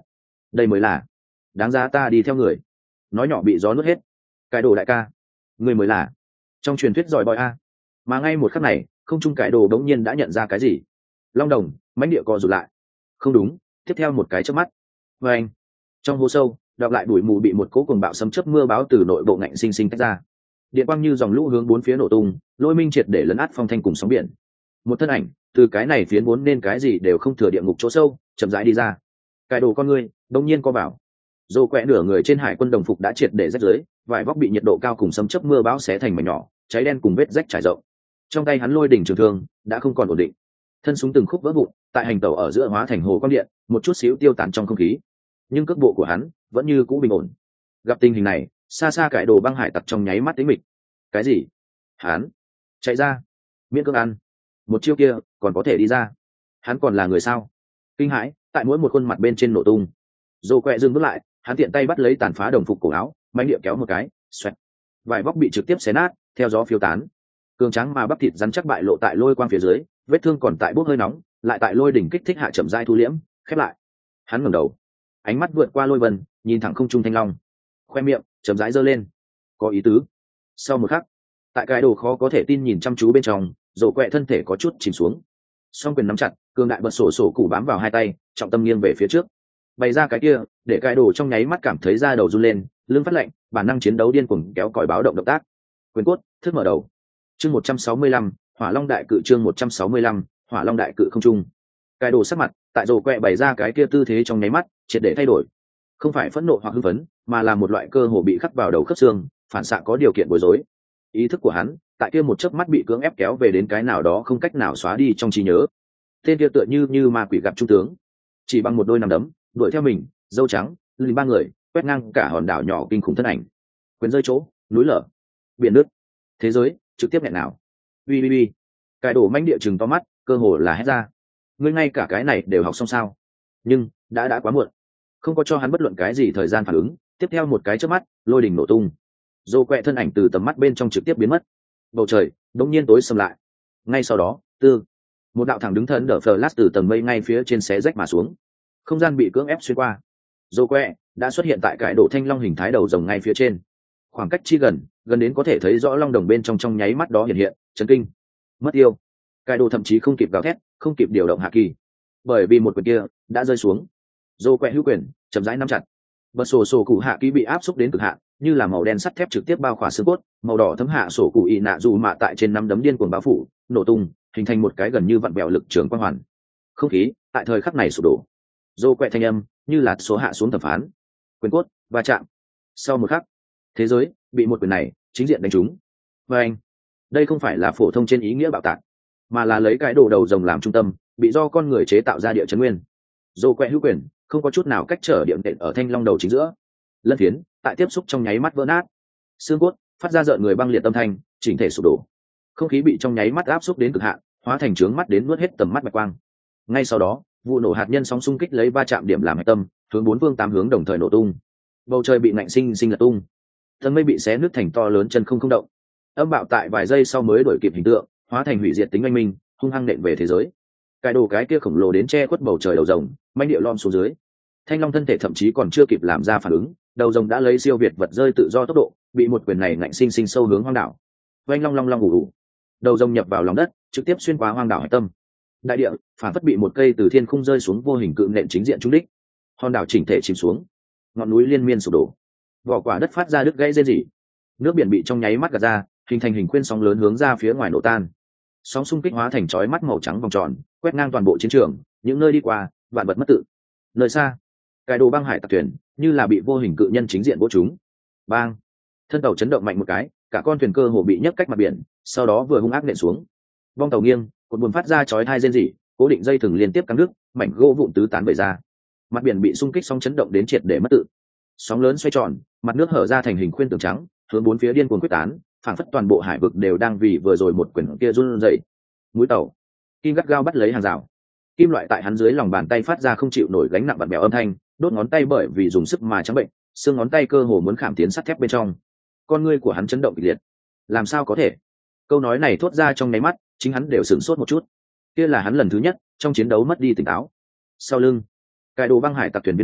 đây mới là đáng giá ta đi theo người. Nói nhỏ bị gió nuốt hết. Cái đồ đại ca, người mới là trong truyền thuyết giỏi bọi a. Mà ngay một khắc này, không trung cái đồ đống nhiên đã nhận ra cái gì. Long đồng mãnh địa co rụt lại. Không đúng, tiếp theo một cái chớp mắt. Và anh, trong hố sâu đọc lại bụi mù bị một cỗ cuồng bạo sấm chớp mưa báo từ nội bộ ngạnh sinh sinh tách ra. Điện quang như dòng lũ hướng bốn phía nổ tung, lôi minh triệt để lấn át phong thanh cùng sóng biển. Một thân ảnh từ cái này phiến vốn nên cái gì đều không thừa địa ngục chỗ sâu chậm rãi đi ra. Cái đồ con ngươi đông nhiên co bảo. Dô quẹ nửa người trên hải quân đồng phục đã triệt để rách rưới, vải vóc bị nhiệt độ cao cùng sấm chớp mưa bão xé thành mảnh nhỏ, cháy đen cùng vết rách trải rộng. Trong tay hắn lôi đỉnh trường thương đã không còn ổn định, thân súng từng khúc vỡ vụn, tại hành tàu ở giữa hóa thành hồ quang điện, một chút xíu tiêu tán trong không khí. Nhưng cước bộ của hắn vẫn như cũ bình ổn. Gặp tình hình này, xa xa cải đồ băng hải tặc trong nháy mắt tĩnh mịch. Cái gì? Hắn chạy ra? Miễn cưỡng ăn một chiêu kia còn có thể đi ra? Hắn còn là người sao? Kinh hãi tại mỗi một khuôn mặt bên trên nổ tung. Dô quẹ dừng bước lại, hắn tiện tay bắt lấy tàn phá đồng phục cổ áo, mánh địa kéo một cái, xoẹt, vải vóc bị trực tiếp xé nát, theo gió phiêu tán. Cường tráng mà bắp thịt rắn chắc bại lộ tại lôi quang phía dưới, vết thương còn tại bốc hơi nóng, lại tại lôi đỉnh kích thích hạ chậm rãi thu liễm, khép lại. Hắn ngẩng đầu, ánh mắt vượt qua lôi vân, nhìn thẳng không trung thanh long, khoe miệng chậm rãi giơ lên, có ý tứ. Sau một khắc, tại cái đồ khó có thể tin nhìn chăm chú bên trong, rổ quẹ thân thể có chút chìm xuống, song quyền nắm chặt, cường đại bật sổ sổ cụ bám vào hai tay, trọng tâm nghiêng về phía trước, bày ra cái kia để cái đồ trong nháy mắt cảm thấy da đầu run lên, lưng phát lạnh, bản năng chiến đấu điên cuồng kéo còi báo động động tác. Quyền cốt thức mở đầu. Chương 165, Hỏa Long đại cự. Chương 165, Hỏa Long đại cự không trung. Cái đồ sắc mặt tại rổ quẹ bày ra cái kia tư thế trong nháy mắt triệt để thay đổi, không phải phẫn nộ hoặc hưng phấn, mà là một loại cơ hồ bị khắc vào đầu khớp xương, phản xạ có điều kiện bối rối. Ý thức của hắn tại kia một chớp mắt bị cưỡng ép kéo về đến cái nào đó không cách nào xóa đi trong trí nhớ. Tên kia tựa như ma quỷ gặp trung tướng, chỉ bằng một đôi nằm đấm đuổi theo mình, dâu trắng lưng ba người quét ngang cả hòn đảo nhỏ kinh khủng thân ảnh. Quyền rơi chỗ, núi lở, biển nước, thế giới trực tiếp nghẹn nào. Ui, cái đổ manh địa chừng to mắt, cơ hồ là hét ra. Ngươi ngay cả cái này đều học xong sao? Nhưng đã quá muộn, không có cho hắn bất luận cái gì thời gian phản ứng. Tiếp theo một cái chớp mắt, lôi đỉnh nổ tung, rô quẹ thân ảnh từ tầm mắt bên trong trực tiếp biến mất. Bầu trời đống nhiên tối sầm lại. Ngay sau đó, một đạo thẳng đứng thân đỡ flash từ tầng mây ngay phía trên xé rách mà xuống, không gian bị cưỡng ép xuyên qua. Rô quẹ đã xuất hiện tại cái độ thanh long hình thái đầu rồng ngay phía trên, khoảng cách chi gần đến có thể thấy rõ long đồng bên trong nháy mắt đó hiện chấn kinh, mất yêu. Cái đồ thậm chí không kịp gào thét, không kịp điều động hạ kỳ, bởi vì một quyền kia đã rơi xuống. Rô quẹ hữu quyền chậm rãi nắm chặt, bật sổ cụ hạ kỳ bị áp xúc đến cực hạn, như là màu đen sắt thép trực tiếp bao khỏa xương cốt, màu đỏ thấm hạ sổ cụ y nạ dù mạ tại trên nắm đấm điên cuồng bao phủ, nổ tung, hình thành một cái gần như vặn bẹo lực trường quang hoàn. Không khí tại thời khắc này sụp đổ. Rô quẹ thanh âm như là số hạ xuống thẩm phán, quyền cốt va chạm. Sau một khắc, thế giới bị một quyền này chính diện đánh trúng. Và anh, đây không phải là phổ thông trên ý nghĩa bạo tạc, mà là lấy cái đồ đầu rồng làm trung tâm, bị do con người chế tạo ra địa chấn nguyên. Rô quẹ hữu quyền không có chút nào cách trở điện tện ở thanh long đầu chính giữa, lân phiến tại tiếp xúc trong nháy mắt vỡ nát, xương cốt phát ra rợn người băng liệt âm thanh, chỉnh thể sụp đổ. Không khí bị trong nháy mắt áp xúc đến cực hạn, hóa thành trướng mắt đến nuốt hết tầm mắt bạch quang. Ngay sau đó, vụ nổ hạt nhân sóng xung kích lấy va chạm điểm làm hạch tâm, hướng bốn phương tám hướng đồng thời nổ tung. Bầu trời bị ngạnh sinh sinh lật tung, tầng mây bị xé nứt thành to lớn chân không động. Âm bạo tại vài giây sau mới đổi kịp hình tượng, hóa thành hủy diệt tính oanh minh, hung hăng nện về thế giới. Cái đồ cái kia khổng lồ đến che khuất bầu trời đầu rồng, manh điệu lom xuống dưới. Thanh long thân thể thậm chí còn chưa kịp làm ra phản ứng, đầu rồng đã lấy siêu việt vật rơi tự do tốc độ, bị một quyền này ngạnh sinh sinh sâu hướng hoang đảo. Oanh long long long ủ ủ, đầu rồng nhập vào lòng đất, trực tiếp xuyên qua hoang đảo hải tâm. Đại địa phản phất bị một cây từ thiên khung rơi xuống vô hình cự nện chính diện trúng đích, hòn đảo chỉnh thể chìm xuống, ngọn núi liên miên sụp đổ, vỏ quả đất phát ra đứt gãy rên rỉ, nước biển bị trong nháy mắt gạt ra, hình thành hình khuyên sóng lớn hướng ra phía ngoài nổ tan. Sóng xung kích hóa thành chói mắt màu trắng vòng tròn, quét ngang toàn bộ chiến trường, những nơi đi qua vạn vật mất tự. Nơi xa, cái đồ băng hải tặc thuyền như là bị vô hình cự nhân chính diện vỗ chúng. Bang! Thân tàu chấn động mạnh một cái, cả con thuyền cơ hồ bị nhấc cách mặt biển, sau đó vừa hung ác nện xuống. Vong tàu nghiêng, cột buồm phát ra chói tai rên rỉ, cố định dây thừng liên tiếp căng đứt, mảnh gỗ vụn tứ tán bể ra. Mặt biển bị xung kích sóng chấn động đến triệt để mất tự. Sóng lớn xoay tròn, mặt nước hở ra thành hình khuyên tường trắng, hướng bốn phía điên cuồng quyết tán, phảng phất toàn bộ hải vực đều đang vì vừa rồi một quyền kia run rẩy. Mũi tàu, kim gắt gao bắt lấy hàng rào, kim loại tại hắn dưới lòng bàn tay phát ra không chịu nổi gánh nặng bặn bèo âm thanh, đốt ngón tay bởi vì dùng sức mà trắng bệnh, xương ngón tay cơ hồ muốn khảm tiến sắt thép bên trong. Con ngươi của hắn chấn động kịch liệt. Làm sao có thể? Câu nói này thốt ra trong nháy mắt, chính hắn đều sửng sốt một chút. Kia là hắn lần thứ nhất trong chiến đấu mất đi tỉnh táo. Sau lưng, cái đồ băng hải tặc thuyền viên đoàn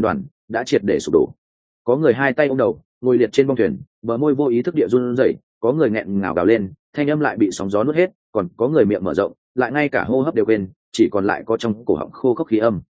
đã triệt để sụp đổ. Có người hai tay ôm đầu ngồi liệt trên bong thuyền, bờ môi vô ý thức địa run rẩy, có người nghẹn ngào gào lên, thanh âm lại bị sóng gió nuốt hết, còn có người miệng mở rộng, lại ngay cả hô hấp đều quên, chỉ còn lại có trong cổ họng khô khốc khí âm.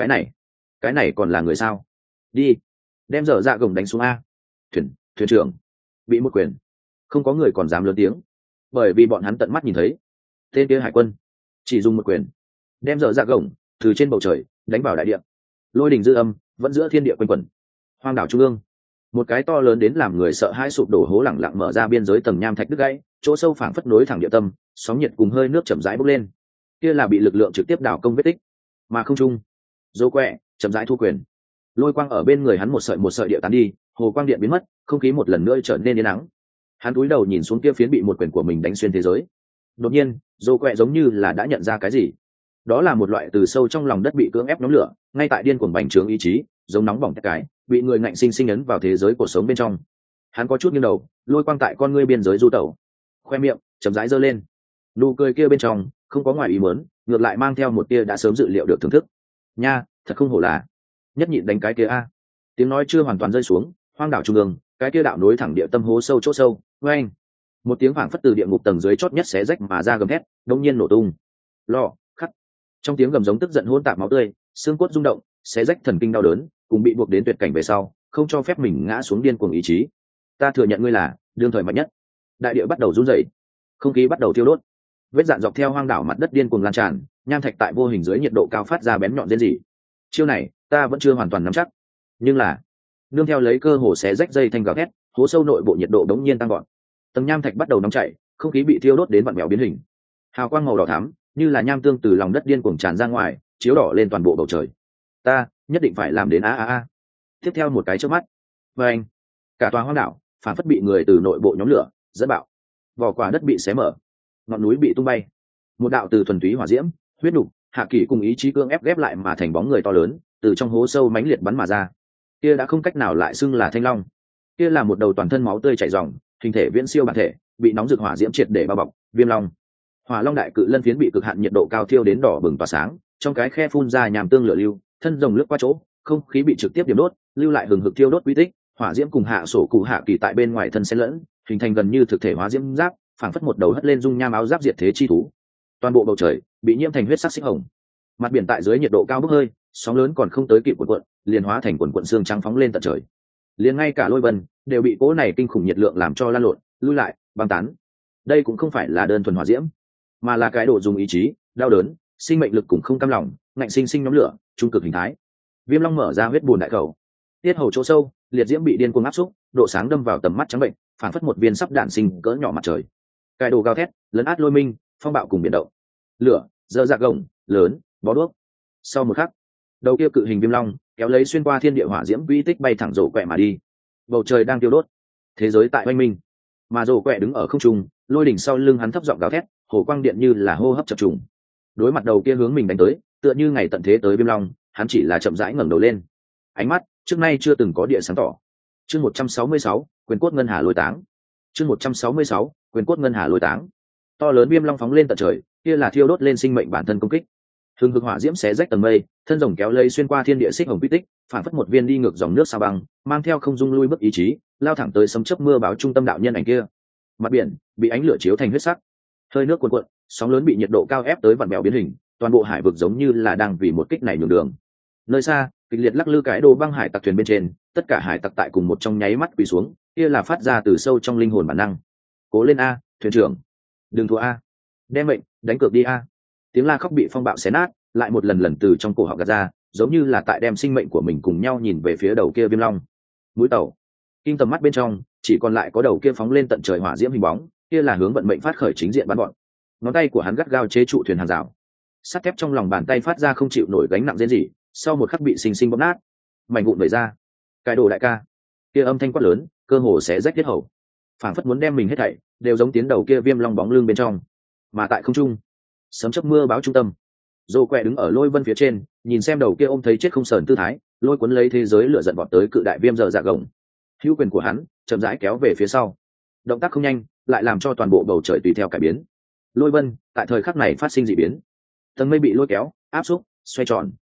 Cái này còn là người sao? Đi, đem dở dạ gồng đánh xuống a. Thuyền trưởng bị một quyền. Không có người còn dám lớn tiếng, bởi vì bọn hắn tận mắt nhìn thấy tên kia hải quân chỉ dùng một quyền đem dở dạ gồng từ trên bầu trời đánh vào đại địa. Lôi đình dư âm vẫn giữa thiên địa quanh quẩn. Hoang đảo trung ương, một cái to lớn đến làm người sợ hãi sụp đổ hố lẳng lặng mở ra, biên giới tầng nham thạch đứt gãy, chỗ sâu phảng phất nối thẳng địa tâm, sóng nhiệt cùng hơi nước chậm rãi bốc lên. Kia là bị lực lượng trực tiếp đảo công vết tích. Mà không trung, dô quẹ chậm rãi thu quyền. Lôi quang ở bên người hắn một sợi địa tán đi, hồ quang điện biến mất, không khí một lần nữa trở nên yên nắng. Hắn cúi đầu nhìn xuống kia phiến bị một quyền của mình đánh xuyên thế giới. Đột nhiên, dô quẹ giống như là đã nhận ra cái gì. Đó là một loại từ sâu trong lòng đất bị cưỡng ép nhóm lửa, ngay tại điên cuồng bành trướng ý chí, giống nóng bỏng cái, bị người ngạnh sinh sinh ấn vào thế giới cuộc sống bên trong. Hắn có chút nghiêng đầu, lôi quang tại con ngươi biên giới du tẩu, khoe miệng chậm rãi giơ lên, nụ cười kia bên trong không có ngoài ý muốn, ngược lại mang theo một tia đã sớm dự liệu được thưởng thức. Nha, thật không hổ là nhất nhịn đánh cái kia a. Tiếng nói chưa hoàn toàn rơi xuống, hoang đảo trung ương, cái kia đạo nối thẳng địa tâm hố sâu chỗ sâu, oeng, một tiếng phảng phất từ địa ngục tầng dưới chót nhất xé rách mà ra gầm thét, đột nhiên nổ tung. Lò, khắc. Trong tiếng gầm giống tức giận hỗn tạp máu tươi, xương cốt rung động, xé rách thần kinh đau đớn, cùng bị buộc đến tuyệt cảnh về sau, không cho phép mình ngã xuống điên cuồng ý chí. Ta thừa nhận ngươi là đương thời mạnh nhất. Đại địa bắt đầu run rẩy, không khí bắt đầu thiêu đốt, vết dạn dọc theo hoang đảo mặt đất điên cuồng lan tràn, nham thạch tại vô hình dưới nhiệt độ cao phát ra bén nhọn rên rỉ. Chiêu này ta vẫn chưa hoàn toàn nắm chắc, nhưng là nương theo lấy cơ hồ xé rách dây thanh gào thét, hố sâu nội bộ nhiệt độ đống nhiên tăng gọn, tầng nham thạch bắt đầu nóng chảy, không khí bị thiêu đốt đến vặn vẹo biến hình, hào quang màu đỏ thắm như là nham tương từ lòng đất điên cuồng tràn ra ngoài, chiếu đỏ lên toàn bộ bầu trời. Ta nhất định phải làm đến a. Tiếp theo một cái chớp mắt, và anh, cả tòa hoang đảo phản phất bị người từ nội bộ nhóm lửa dẫn bạo, vỏ quả đất bị xé mở, ngọn núi bị tung bay, một đạo từ thuần túy hỏa diễm, huyết nục, hạ kỳ cùng ý chí cương ép ghép lại mà thành bóng người to lớn từ trong hố sâu mãnh liệt bắn mà ra. Kia đã không cách nào lại xưng là thanh long, kia là một đầu toàn thân máu tươi chảy ròng, hình thể viễn siêu bản thể, bị nóng rực hỏa diễm triệt để bao bọc. Viêm long, hỏa long đại cự lân phiến bị cực hạn nhiệt độ cao thiêu đến đỏ bừng tỏa sáng, trong cái khe phun ra nhàm tương lửa lưu, thân rồng lướt qua chỗ, không khí bị trực tiếp điểm đốt, lưu lại hừng hực thiêu đốt quy tích. Hỏa diễm cùng hạ sổ cụ hạ kỳ tại bên ngoài thân xen lẫn, hình thành gần như thực thể hóa diễm giáp, phảng phất một đầu hất lên dung nham áo giáp diệt thế chi thú. Toàn bộ bầu trời bị nhiễm thành huyết sắc xích hồng, mặt biển tại dưới nhiệt độ cao bốc hơi, sóng lớn còn không tới kịp cuộn cuộn, liền hóa thành cuộn xương trắng phóng lên tận trời. Liền ngay cả lôi vân đều bị cỗ này kinh khủng nhiệt lượng làm cho lan lộn, lui lại, băng tán. Đây cũng không phải là đơn thuần hỏa diễm, mà là cái độ dùng ý chí, đau đớn, sinh mệnh lực cùng không cam lòng, ngạnh sinh sinh nhóm lửa, trung cực hình thái. Viêm long mở ra huyết bùn đại khẩu, tiết hầu chỗ sâu, liệt diễm bị điên cuồng áp xúc, độ sáng đâm vào tầm mắt trắng bệnh, phản phất một viên sắp đạn sinh cỡ nhỏ mặt trời. Cái đồ gào thét, lấn át lôi minh, phong bạo cùng biển động. Lửa, dơ dạc gồng, lớn, bó đuốc. Sau một khắc, đầu kia cự hình viêm long kéo lấy xuyên qua thiên địa hỏa diễm quỹ tích bay thẳng rổ quẹ mà đi. Bầu trời đang tiêu đốt, thế giới tại oanh minh, mà rổ quẹ đứng ở không trung, lôi đỉnh sau lưng hắn thấp giọng gào thét, hồ quang điện như là hô hấp chập trùng. Đối mặt đầu kia hướng mình đánh tới, tựa như ngày tận thế tới viêm long, hắn chỉ là chậm rãi ngẩng đầu lên, ánh mắt trước nay chưa từng có địa sáng tỏ. Chương 166, quyền cốt ngân hà lôi táng. Chương 166, quyền cốt ngân hà lôi táng. To lớn viêm long phóng lên tận trời, kia là thiêu đốt lên sinh mệnh bản thân công kích. Hừng hực hỏa diễm xé rách tầng mây, thân rồng kéo lây xuyên qua thiên địa xích hồng quy tích, phản phất một viên đi ngược dòng nước sao băng, mang theo không dung lui bước ý chí, lao thẳng tới sấm chớp mưa báo trung tâm đạo nhân ảnh kia. Mặt biển bị ánh lửa chiếu thành huyết sắc, hơi nước cuồn cuộn, sóng lớn bị nhiệt độ cao ép tới vặn bèo biến hình, toàn bộ hải vực giống như là đang vì một kích này nhường đường. Nơi xa, kịch liệt lắc lư cái đồ băng hải tặc thuyền bên trên, tất cả hải tặc tại cùng một trong nháy mắt quỳ xuống, kia là phát ra từ sâu trong linh hồn bản năng. Cố lên a, thuyền trưởng, đừng thua a, đem mệnh đánh cược đi a. Tiếng la khóc bị phong bạo xé nát, lại một lần từ trong cổ họng gạt ra, giống như là tại đem sinh mệnh của mình cùng nhau nhìn về phía đầu kia viêm long. Mũi tàu, kinh tầm mắt bên trong chỉ còn lại có đầu kia phóng lên tận trời hỏa diễm hình bóng, kia là hướng vận mệnh phát khởi chính diện bắn bọn. Ngón tay của hắn gắt gao chế trụ thuyền hàng rào, sắt thép trong lòng bàn tay phát ra không chịu nổi gánh nặng rên rỉ, sau một khắc bị xinh xinh bóp nát, mảnh vụn vẩy ra. Cái đồ đại ca, kia âm thanh quát lớn, cơ hồ sẽ rách tiết hầu, phảng phất muốn đem mình hết thảy đều giống tiến đầu kia viêm long bóng lưng bên trong. Mà tại không trung, sấm chớp mưa báo trung tâm, Dô quẹ đứng ở lôi vân phía trên, nhìn xem đầu kia ôm thấy chết không sờn tư thái, lôi cuốn lấy thế giới lửa giận vọt tới cự đại viêm dở dạ gồng. Hữu quyền của hắn chậm rãi kéo về phía sau, động tác không nhanh, lại làm cho toàn bộ bầu trời tùy theo cải biến. Lôi vân tại thời khắc này phát sinh dị biến, tầng mây bị lôi kéo, áp xúc, xoay tròn,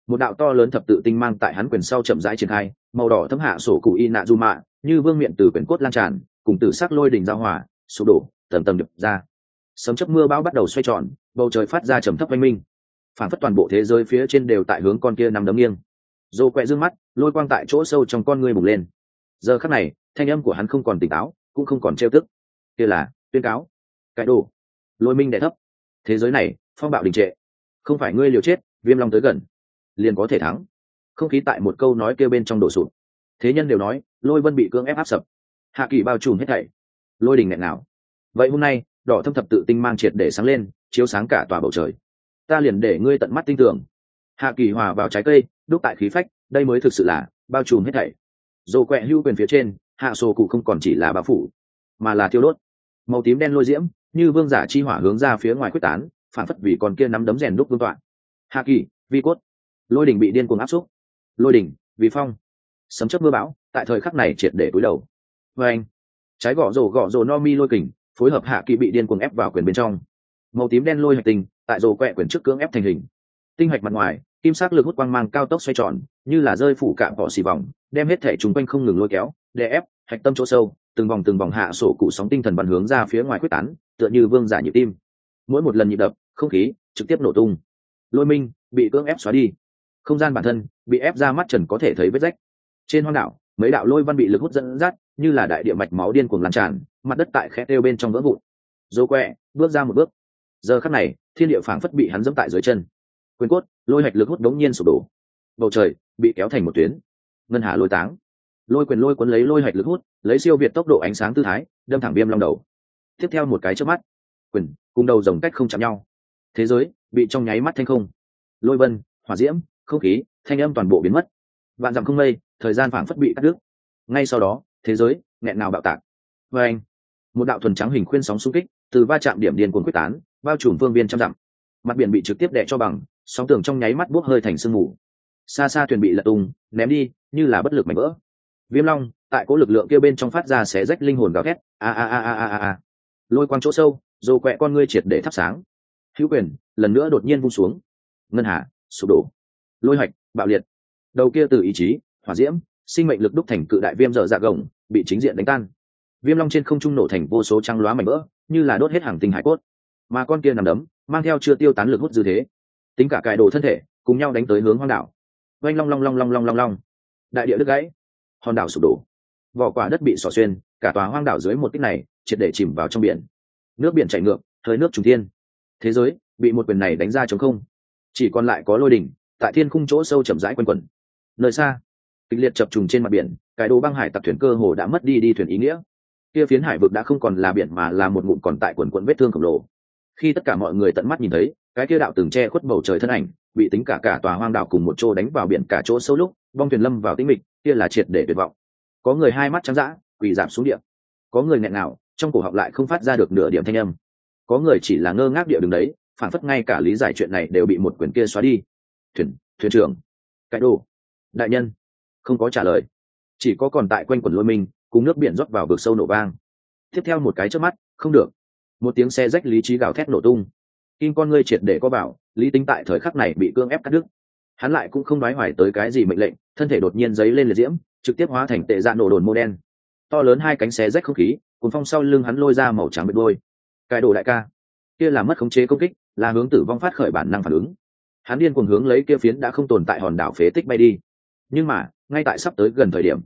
một đạo to lớn thập tự tinh mang tại hắn quyền sau chậm rãi triển khai, màu đỏ thấm hạ sổ cụ y nạ du mạ như vương miện từ quyền cốt lan tràn, cùng tử sắc lôi đỉnh giao hòa sụp đổ tầm tầm đập ra. Sấm chớp mưa bão bắt đầu xoay tròn, bầu trời phát ra trầm thấp oanh minh, phản phất toàn bộ thế giới phía trên đều tại hướng con kia nằm đấm nghiêng. Dô quẹ dương mắt, lôi quang tại chỗ sâu trong con ngươi bùng lên. Giờ khắc này, thanh âm của hắn không còn tỉnh táo, cũng không còn trêu tức. Kia là tuyên cáo. Cái đồ. Lôi minh đè thấp. Thế giới này, phong bạo đình trệ. Không phải ngươi liều chết, Viêm Long tới gần, liền có thể thắng. Không khí tại một câu nói kia bên trong đổ sụp. Thế nhân đều nói, Lôi Vân bị cưỡng ép áp sập. Hạ kỳ bao trùm hết thảy. Lôi đình nghẹn nào. Vậy hôm nay, đỏ thâm thập tự tinh mang triệt để sáng lên, chiếu sáng cả tòa bầu trời. Ta liền để ngươi tận mắt tin tưởng. Hạ kỳ hòa vào trái cây, đúc tại khí phách, đây mới thực sự là bao trùm hết thảy. Dồ quẹ hưu quyền phía trên, hạ sổ cụ không còn chỉ là bao phủ, mà là thiêu đốt. Màu tím đen lôi diễm, như vương giả chi hỏa hướng ra phía ngoài quyết tán, phản phất vì con kia nắm đấm rèn đúc vương tọa. Hạ kỳ, vi cốt. Lôi đỉnh bị điên cuồng áp xúc. Lôi đỉnh, vì phong. Sấm chớp mưa bão, tại thời khắc này triệt để cúi đầu. Và anh, trái gõ rổ no mi lôi kình, phối hợp hạ kỳ bị điên cuồng ép vào quyền bên trong. Màu tím đen lôi hạch tinh, tại rổ quẹ quyền trước cưỡng ép thành hình. Tinh hạch mặt ngoài, kim sắc lực hút quang mang cao tốc xoay tròn, như là rơi phủ cạm bỏ xì vòng, đem hết thể chúng quanh không ngừng lôi kéo, đè ép, hạch tâm chỗ sâu, từng vòng hạ sổ cụ sóng tinh thần bắn hướng ra phía ngoài quyết tán, tựa như vương giả nhịp tim. Mỗi một lần nhịp đập, không khí trực tiếp nổ tung. Lôi minh bị cưỡng ép xóa đi, không gian bản thân bị ép ra mắt trần có thể thấy vết rách. Trên hoang đảo, mấy đạo lôi văn bị lực hút dẫn dắt, như là đại địa mạch máu điên cuồng lan tràn, mặt đất tại khe đeo bên trong vỡ vụn. Dô quẹ bước ra một bước. Giờ khắc này, thiên địa phảng phất bị hắn dẫm tại dưới chân. Quyền cốt, lôi hạch lực hút đống nhiên sụp đổ. Bầu trời bị kéo thành một tuyến. Ngân hà lôi táng. Lôi quyền lôi cuốn lấy lôi hạch lực hút, lấy siêu việt tốc độ ánh sáng tư thái, đâm thẳng Viêm Long đầu. Tiếp theo một cái chớp mắt, quyền cùng đầu rồng cách không chạm nhau. Thế giới bị trong nháy mắt thanh không. Lôi vân, hỏa diễm, không khí, thanh âm toàn bộ biến mất. Vạn dặm không mây, thời gian phảng phất bị cắt đứt. Ngay sau đó, thế giới nghẹn nào bạo tạc. Và anh, một đạo thuần trắng hình khuyên sóng xung kích, từ va chạm điểm điên cuồng quyết tán, bao trùm phương viên trăm dặm. Mặt biển bị trực tiếp đè cho bằng, sóng tường trong nháy mắt bốc hơi thành sương mù. Xa xa thuyền bị lật tung, ném đi, như là bất lực mảnh vỡ. Viêm Long tại cố lực lượng kia bên trong phát ra xé rách linh hồn gào thét, a a a a a a. Lôi quang chỗ sâu, rồ quẹ con ngươi triệt để thắp sáng. Hữu quyền lần nữa đột nhiên vung xuống. Ngân hà sụp đổ. Lôi hạch bạo liệt. Đầu kia từ ý chí, hỏa diễm, sinh mệnh lực đúc thành cự đại viêm dở dạ gồng, bị chính diện đánh tan. Viêm Long trên không trung nổ thành vô số trăng lóa mảnh vỡ, như là đốt hết hàng tinh hải cốt. Mà con kia nằm đấm, mang theo chưa tiêu tán lực hút dư thế, tính cả cải đồ thân thể cùng nhau đánh tới hướng hoang đảo. Oanh long long long long long long long, đại địa đứt gãy, hòn đảo sụp đổ, vỏ quả đất bị xỏ xuyên, cả tòa hoang đảo dưới một kích này triệt để chìm vào trong biển. Nước biển chảy ngược, hơi nước trùng thiên. Thế giới bị một quyền này đánh ra trống không, chỉ còn lại có lôi đỉnh tại thiên khung chỗ sâu chậm rãi quanh quẩn. Nơi xa, kịch liệt chập trùng trên mặt biển, cái đồ băng hải tặc thuyền cơ hồ đã mất đi thuyền ý nghĩa. Kia phiến hải vực đã không còn là biển mà là một ngụm còn tại quần quận vết thương khổng lồ. Khi tất cả mọi người tận mắt nhìn thấy cái kia đạo từng che khuất bầu trời thân ảnh bị tính cả tòa hoang đảo cùng một chỗ đánh vào biển cả chỗ sâu lúc bong thuyền lâm vào tĩnh mịch, kia là triệt để tuyệt vọng. Có người hai mắt trắng dã, quỳ rạp xuống địa. Có người nghẹn ngào, trong cổ họng lại không phát ra được nửa điểm thanh âm. Có người chỉ là ngơ ngác địa đứng đấy, phản phất ngay cả lý giải chuyện này đều bị một quyền kia xóa đi. Thuyền trưởng, cái đồ, đại nhân, không có trả lời, chỉ có còn tại quanh quẩn lôi mình cùng nước biển rót vào vực sâu nổ vang. Tiếp theo một cái chớp mắt, không được, một tiếng xe rách lý trí gào thét nổ tung. Kim con ngươi triệt để có bảo, lý tính tại thời khắc này bị cương ép cắt đứt. Hắn lại cũng không nói hoài tới cái gì mệnh lệnh, thân thể đột nhiên giấy lên liệt diễm, trực tiếp hóa thành tệ dạ nổ đồn mô đen. To lớn hai cánh xé rách không khí, cuốn phong sau lưng hắn lôi ra màu trắng bệt đôi. Cái đồ đại ca, kia là mất khống chế công kích, là hướng tử vong phát khởi bản năng phản ứng. Hắn điên cuồng hướng lấy kia phiến đã không tồn tại hòn đảo phế tích bay đi. Nhưng mà, ngay tại sắp tới gần thời điểm,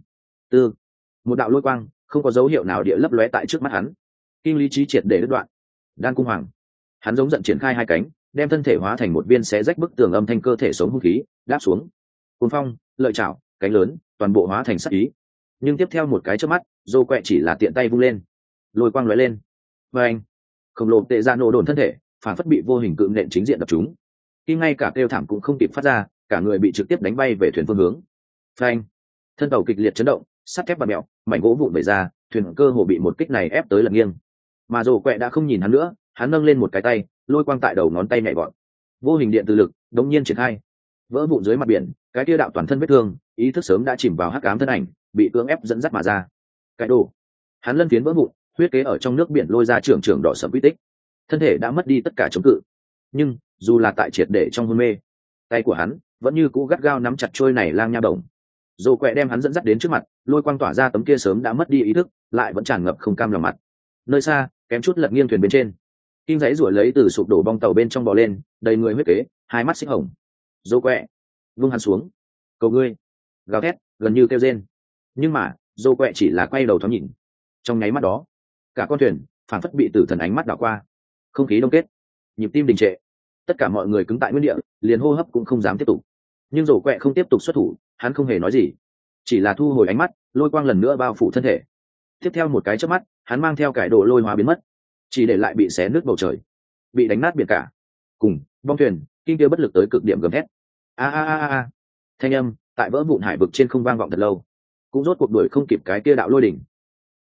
một đạo lôi quang không có dấu hiệu nào địa lấp lóe tại trước mắt hắn. Kim lý trí triệt để đứt đoạn. Đan cung hoàng, hắn giống giận triển khai hai cánh, đem thân thể hóa thành một viên xé rách bức tường âm thanh cơ thể sống hung khí đáp xuống. Cuồng phong, lợi chảo, cánh lớn, toàn bộ hóa thành sát ý. Nhưng tiếp theo một cái chớp mắt, Dô Quẹ chỉ là tiện tay vung lên, lôi quang lóe lên. Và anh, khổng lồ tệ ra nổ đồn thân thể, phản phất bị vô hình cự nện chính diện đập trúng. Khi ngay cả kêu thảm cũng không kịp phát ra, cả người bị trực tiếp đánh bay về thuyền phương hướng. Phanh, thân tàu kịch liệt chấn động, sắt thép bạt mẹo, mảnh gỗ vụn bể ra, thuyền cơ hồ bị một kích này ép tới lật nghiêng. Mà Dô Quẹ đã không nhìn hắn nữa, hắn nâng lên một cái tay, lôi quang tại đầu ngón tay nhảy vọt, vô hình điện từ lực đống nhiên triển khai, vỡ vụn dưới mặt biển. Cái kia đạo toàn thân vết thương, ý thức sớm đã chìm vào hắc ám thân ảnh, bị cưỡng ép dẫn dắt mà ra. Cái đồ, hắn lân phiến vỡ vụn, huyết kế ở trong nước biển lôi ra trưởng đỏ sẫm quy tích, thân thể đã mất đi tất cả chống cự. Nhưng dù là tại triệt để trong hôn mê, tay của hắn vẫn như cũ gắt gao nắm chặt trôi này lang nha bổng. Dồ quẹ đem hắn dẫn dắt đến trước mặt, lôi quang tỏa ra tấm kia sớm đã mất đi ý thức, lại vẫn tràn ngập không cam lòng mặt. Nơi xa, kém chút lật nghiêng thuyền bên trên. Kim giấy rủa lấy từ sụp đổ bong tàu bên trong bò lên, đầy người huyết kế, hai mắt xích hồng. Dồ quẹ, vung hắn xuống. Cầu ngươi, gào thét, gần như kêu rên. Nhưng mà, dồ quẹ chỉ là quay đầu thoáng nhìn. Trong nháy mắt đó, cả con thuyền phảng phất bị tử thần ánh mắt đảo qua, không khí đông kết, nhịp tim đình trệ, tất cả mọi người cứng tại nguyên địa, liền hô hấp cũng không dám tiếp tục. Nhưng dồ quẹ không tiếp tục xuất thủ, hắn không hề nói gì, chỉ là thu hồi ánh mắt, lôi quang lần nữa bao phủ thân thể. Tiếp theo một cái chớp mắt, hắn mang theo cải đồ lôi hóa biến mất, chỉ để lại bị xé nứt bầu trời, bị đánh nát biển cả, cùng bong thuyền kinh kia bất lực tới cực điểm gầm thét. A a a a, thanh âm tại vỡ vụn hải vực trên không vang vọng thật lâu, cũng rốt cuộc đuổi không kịp cái kia đạo lôi đỉnh.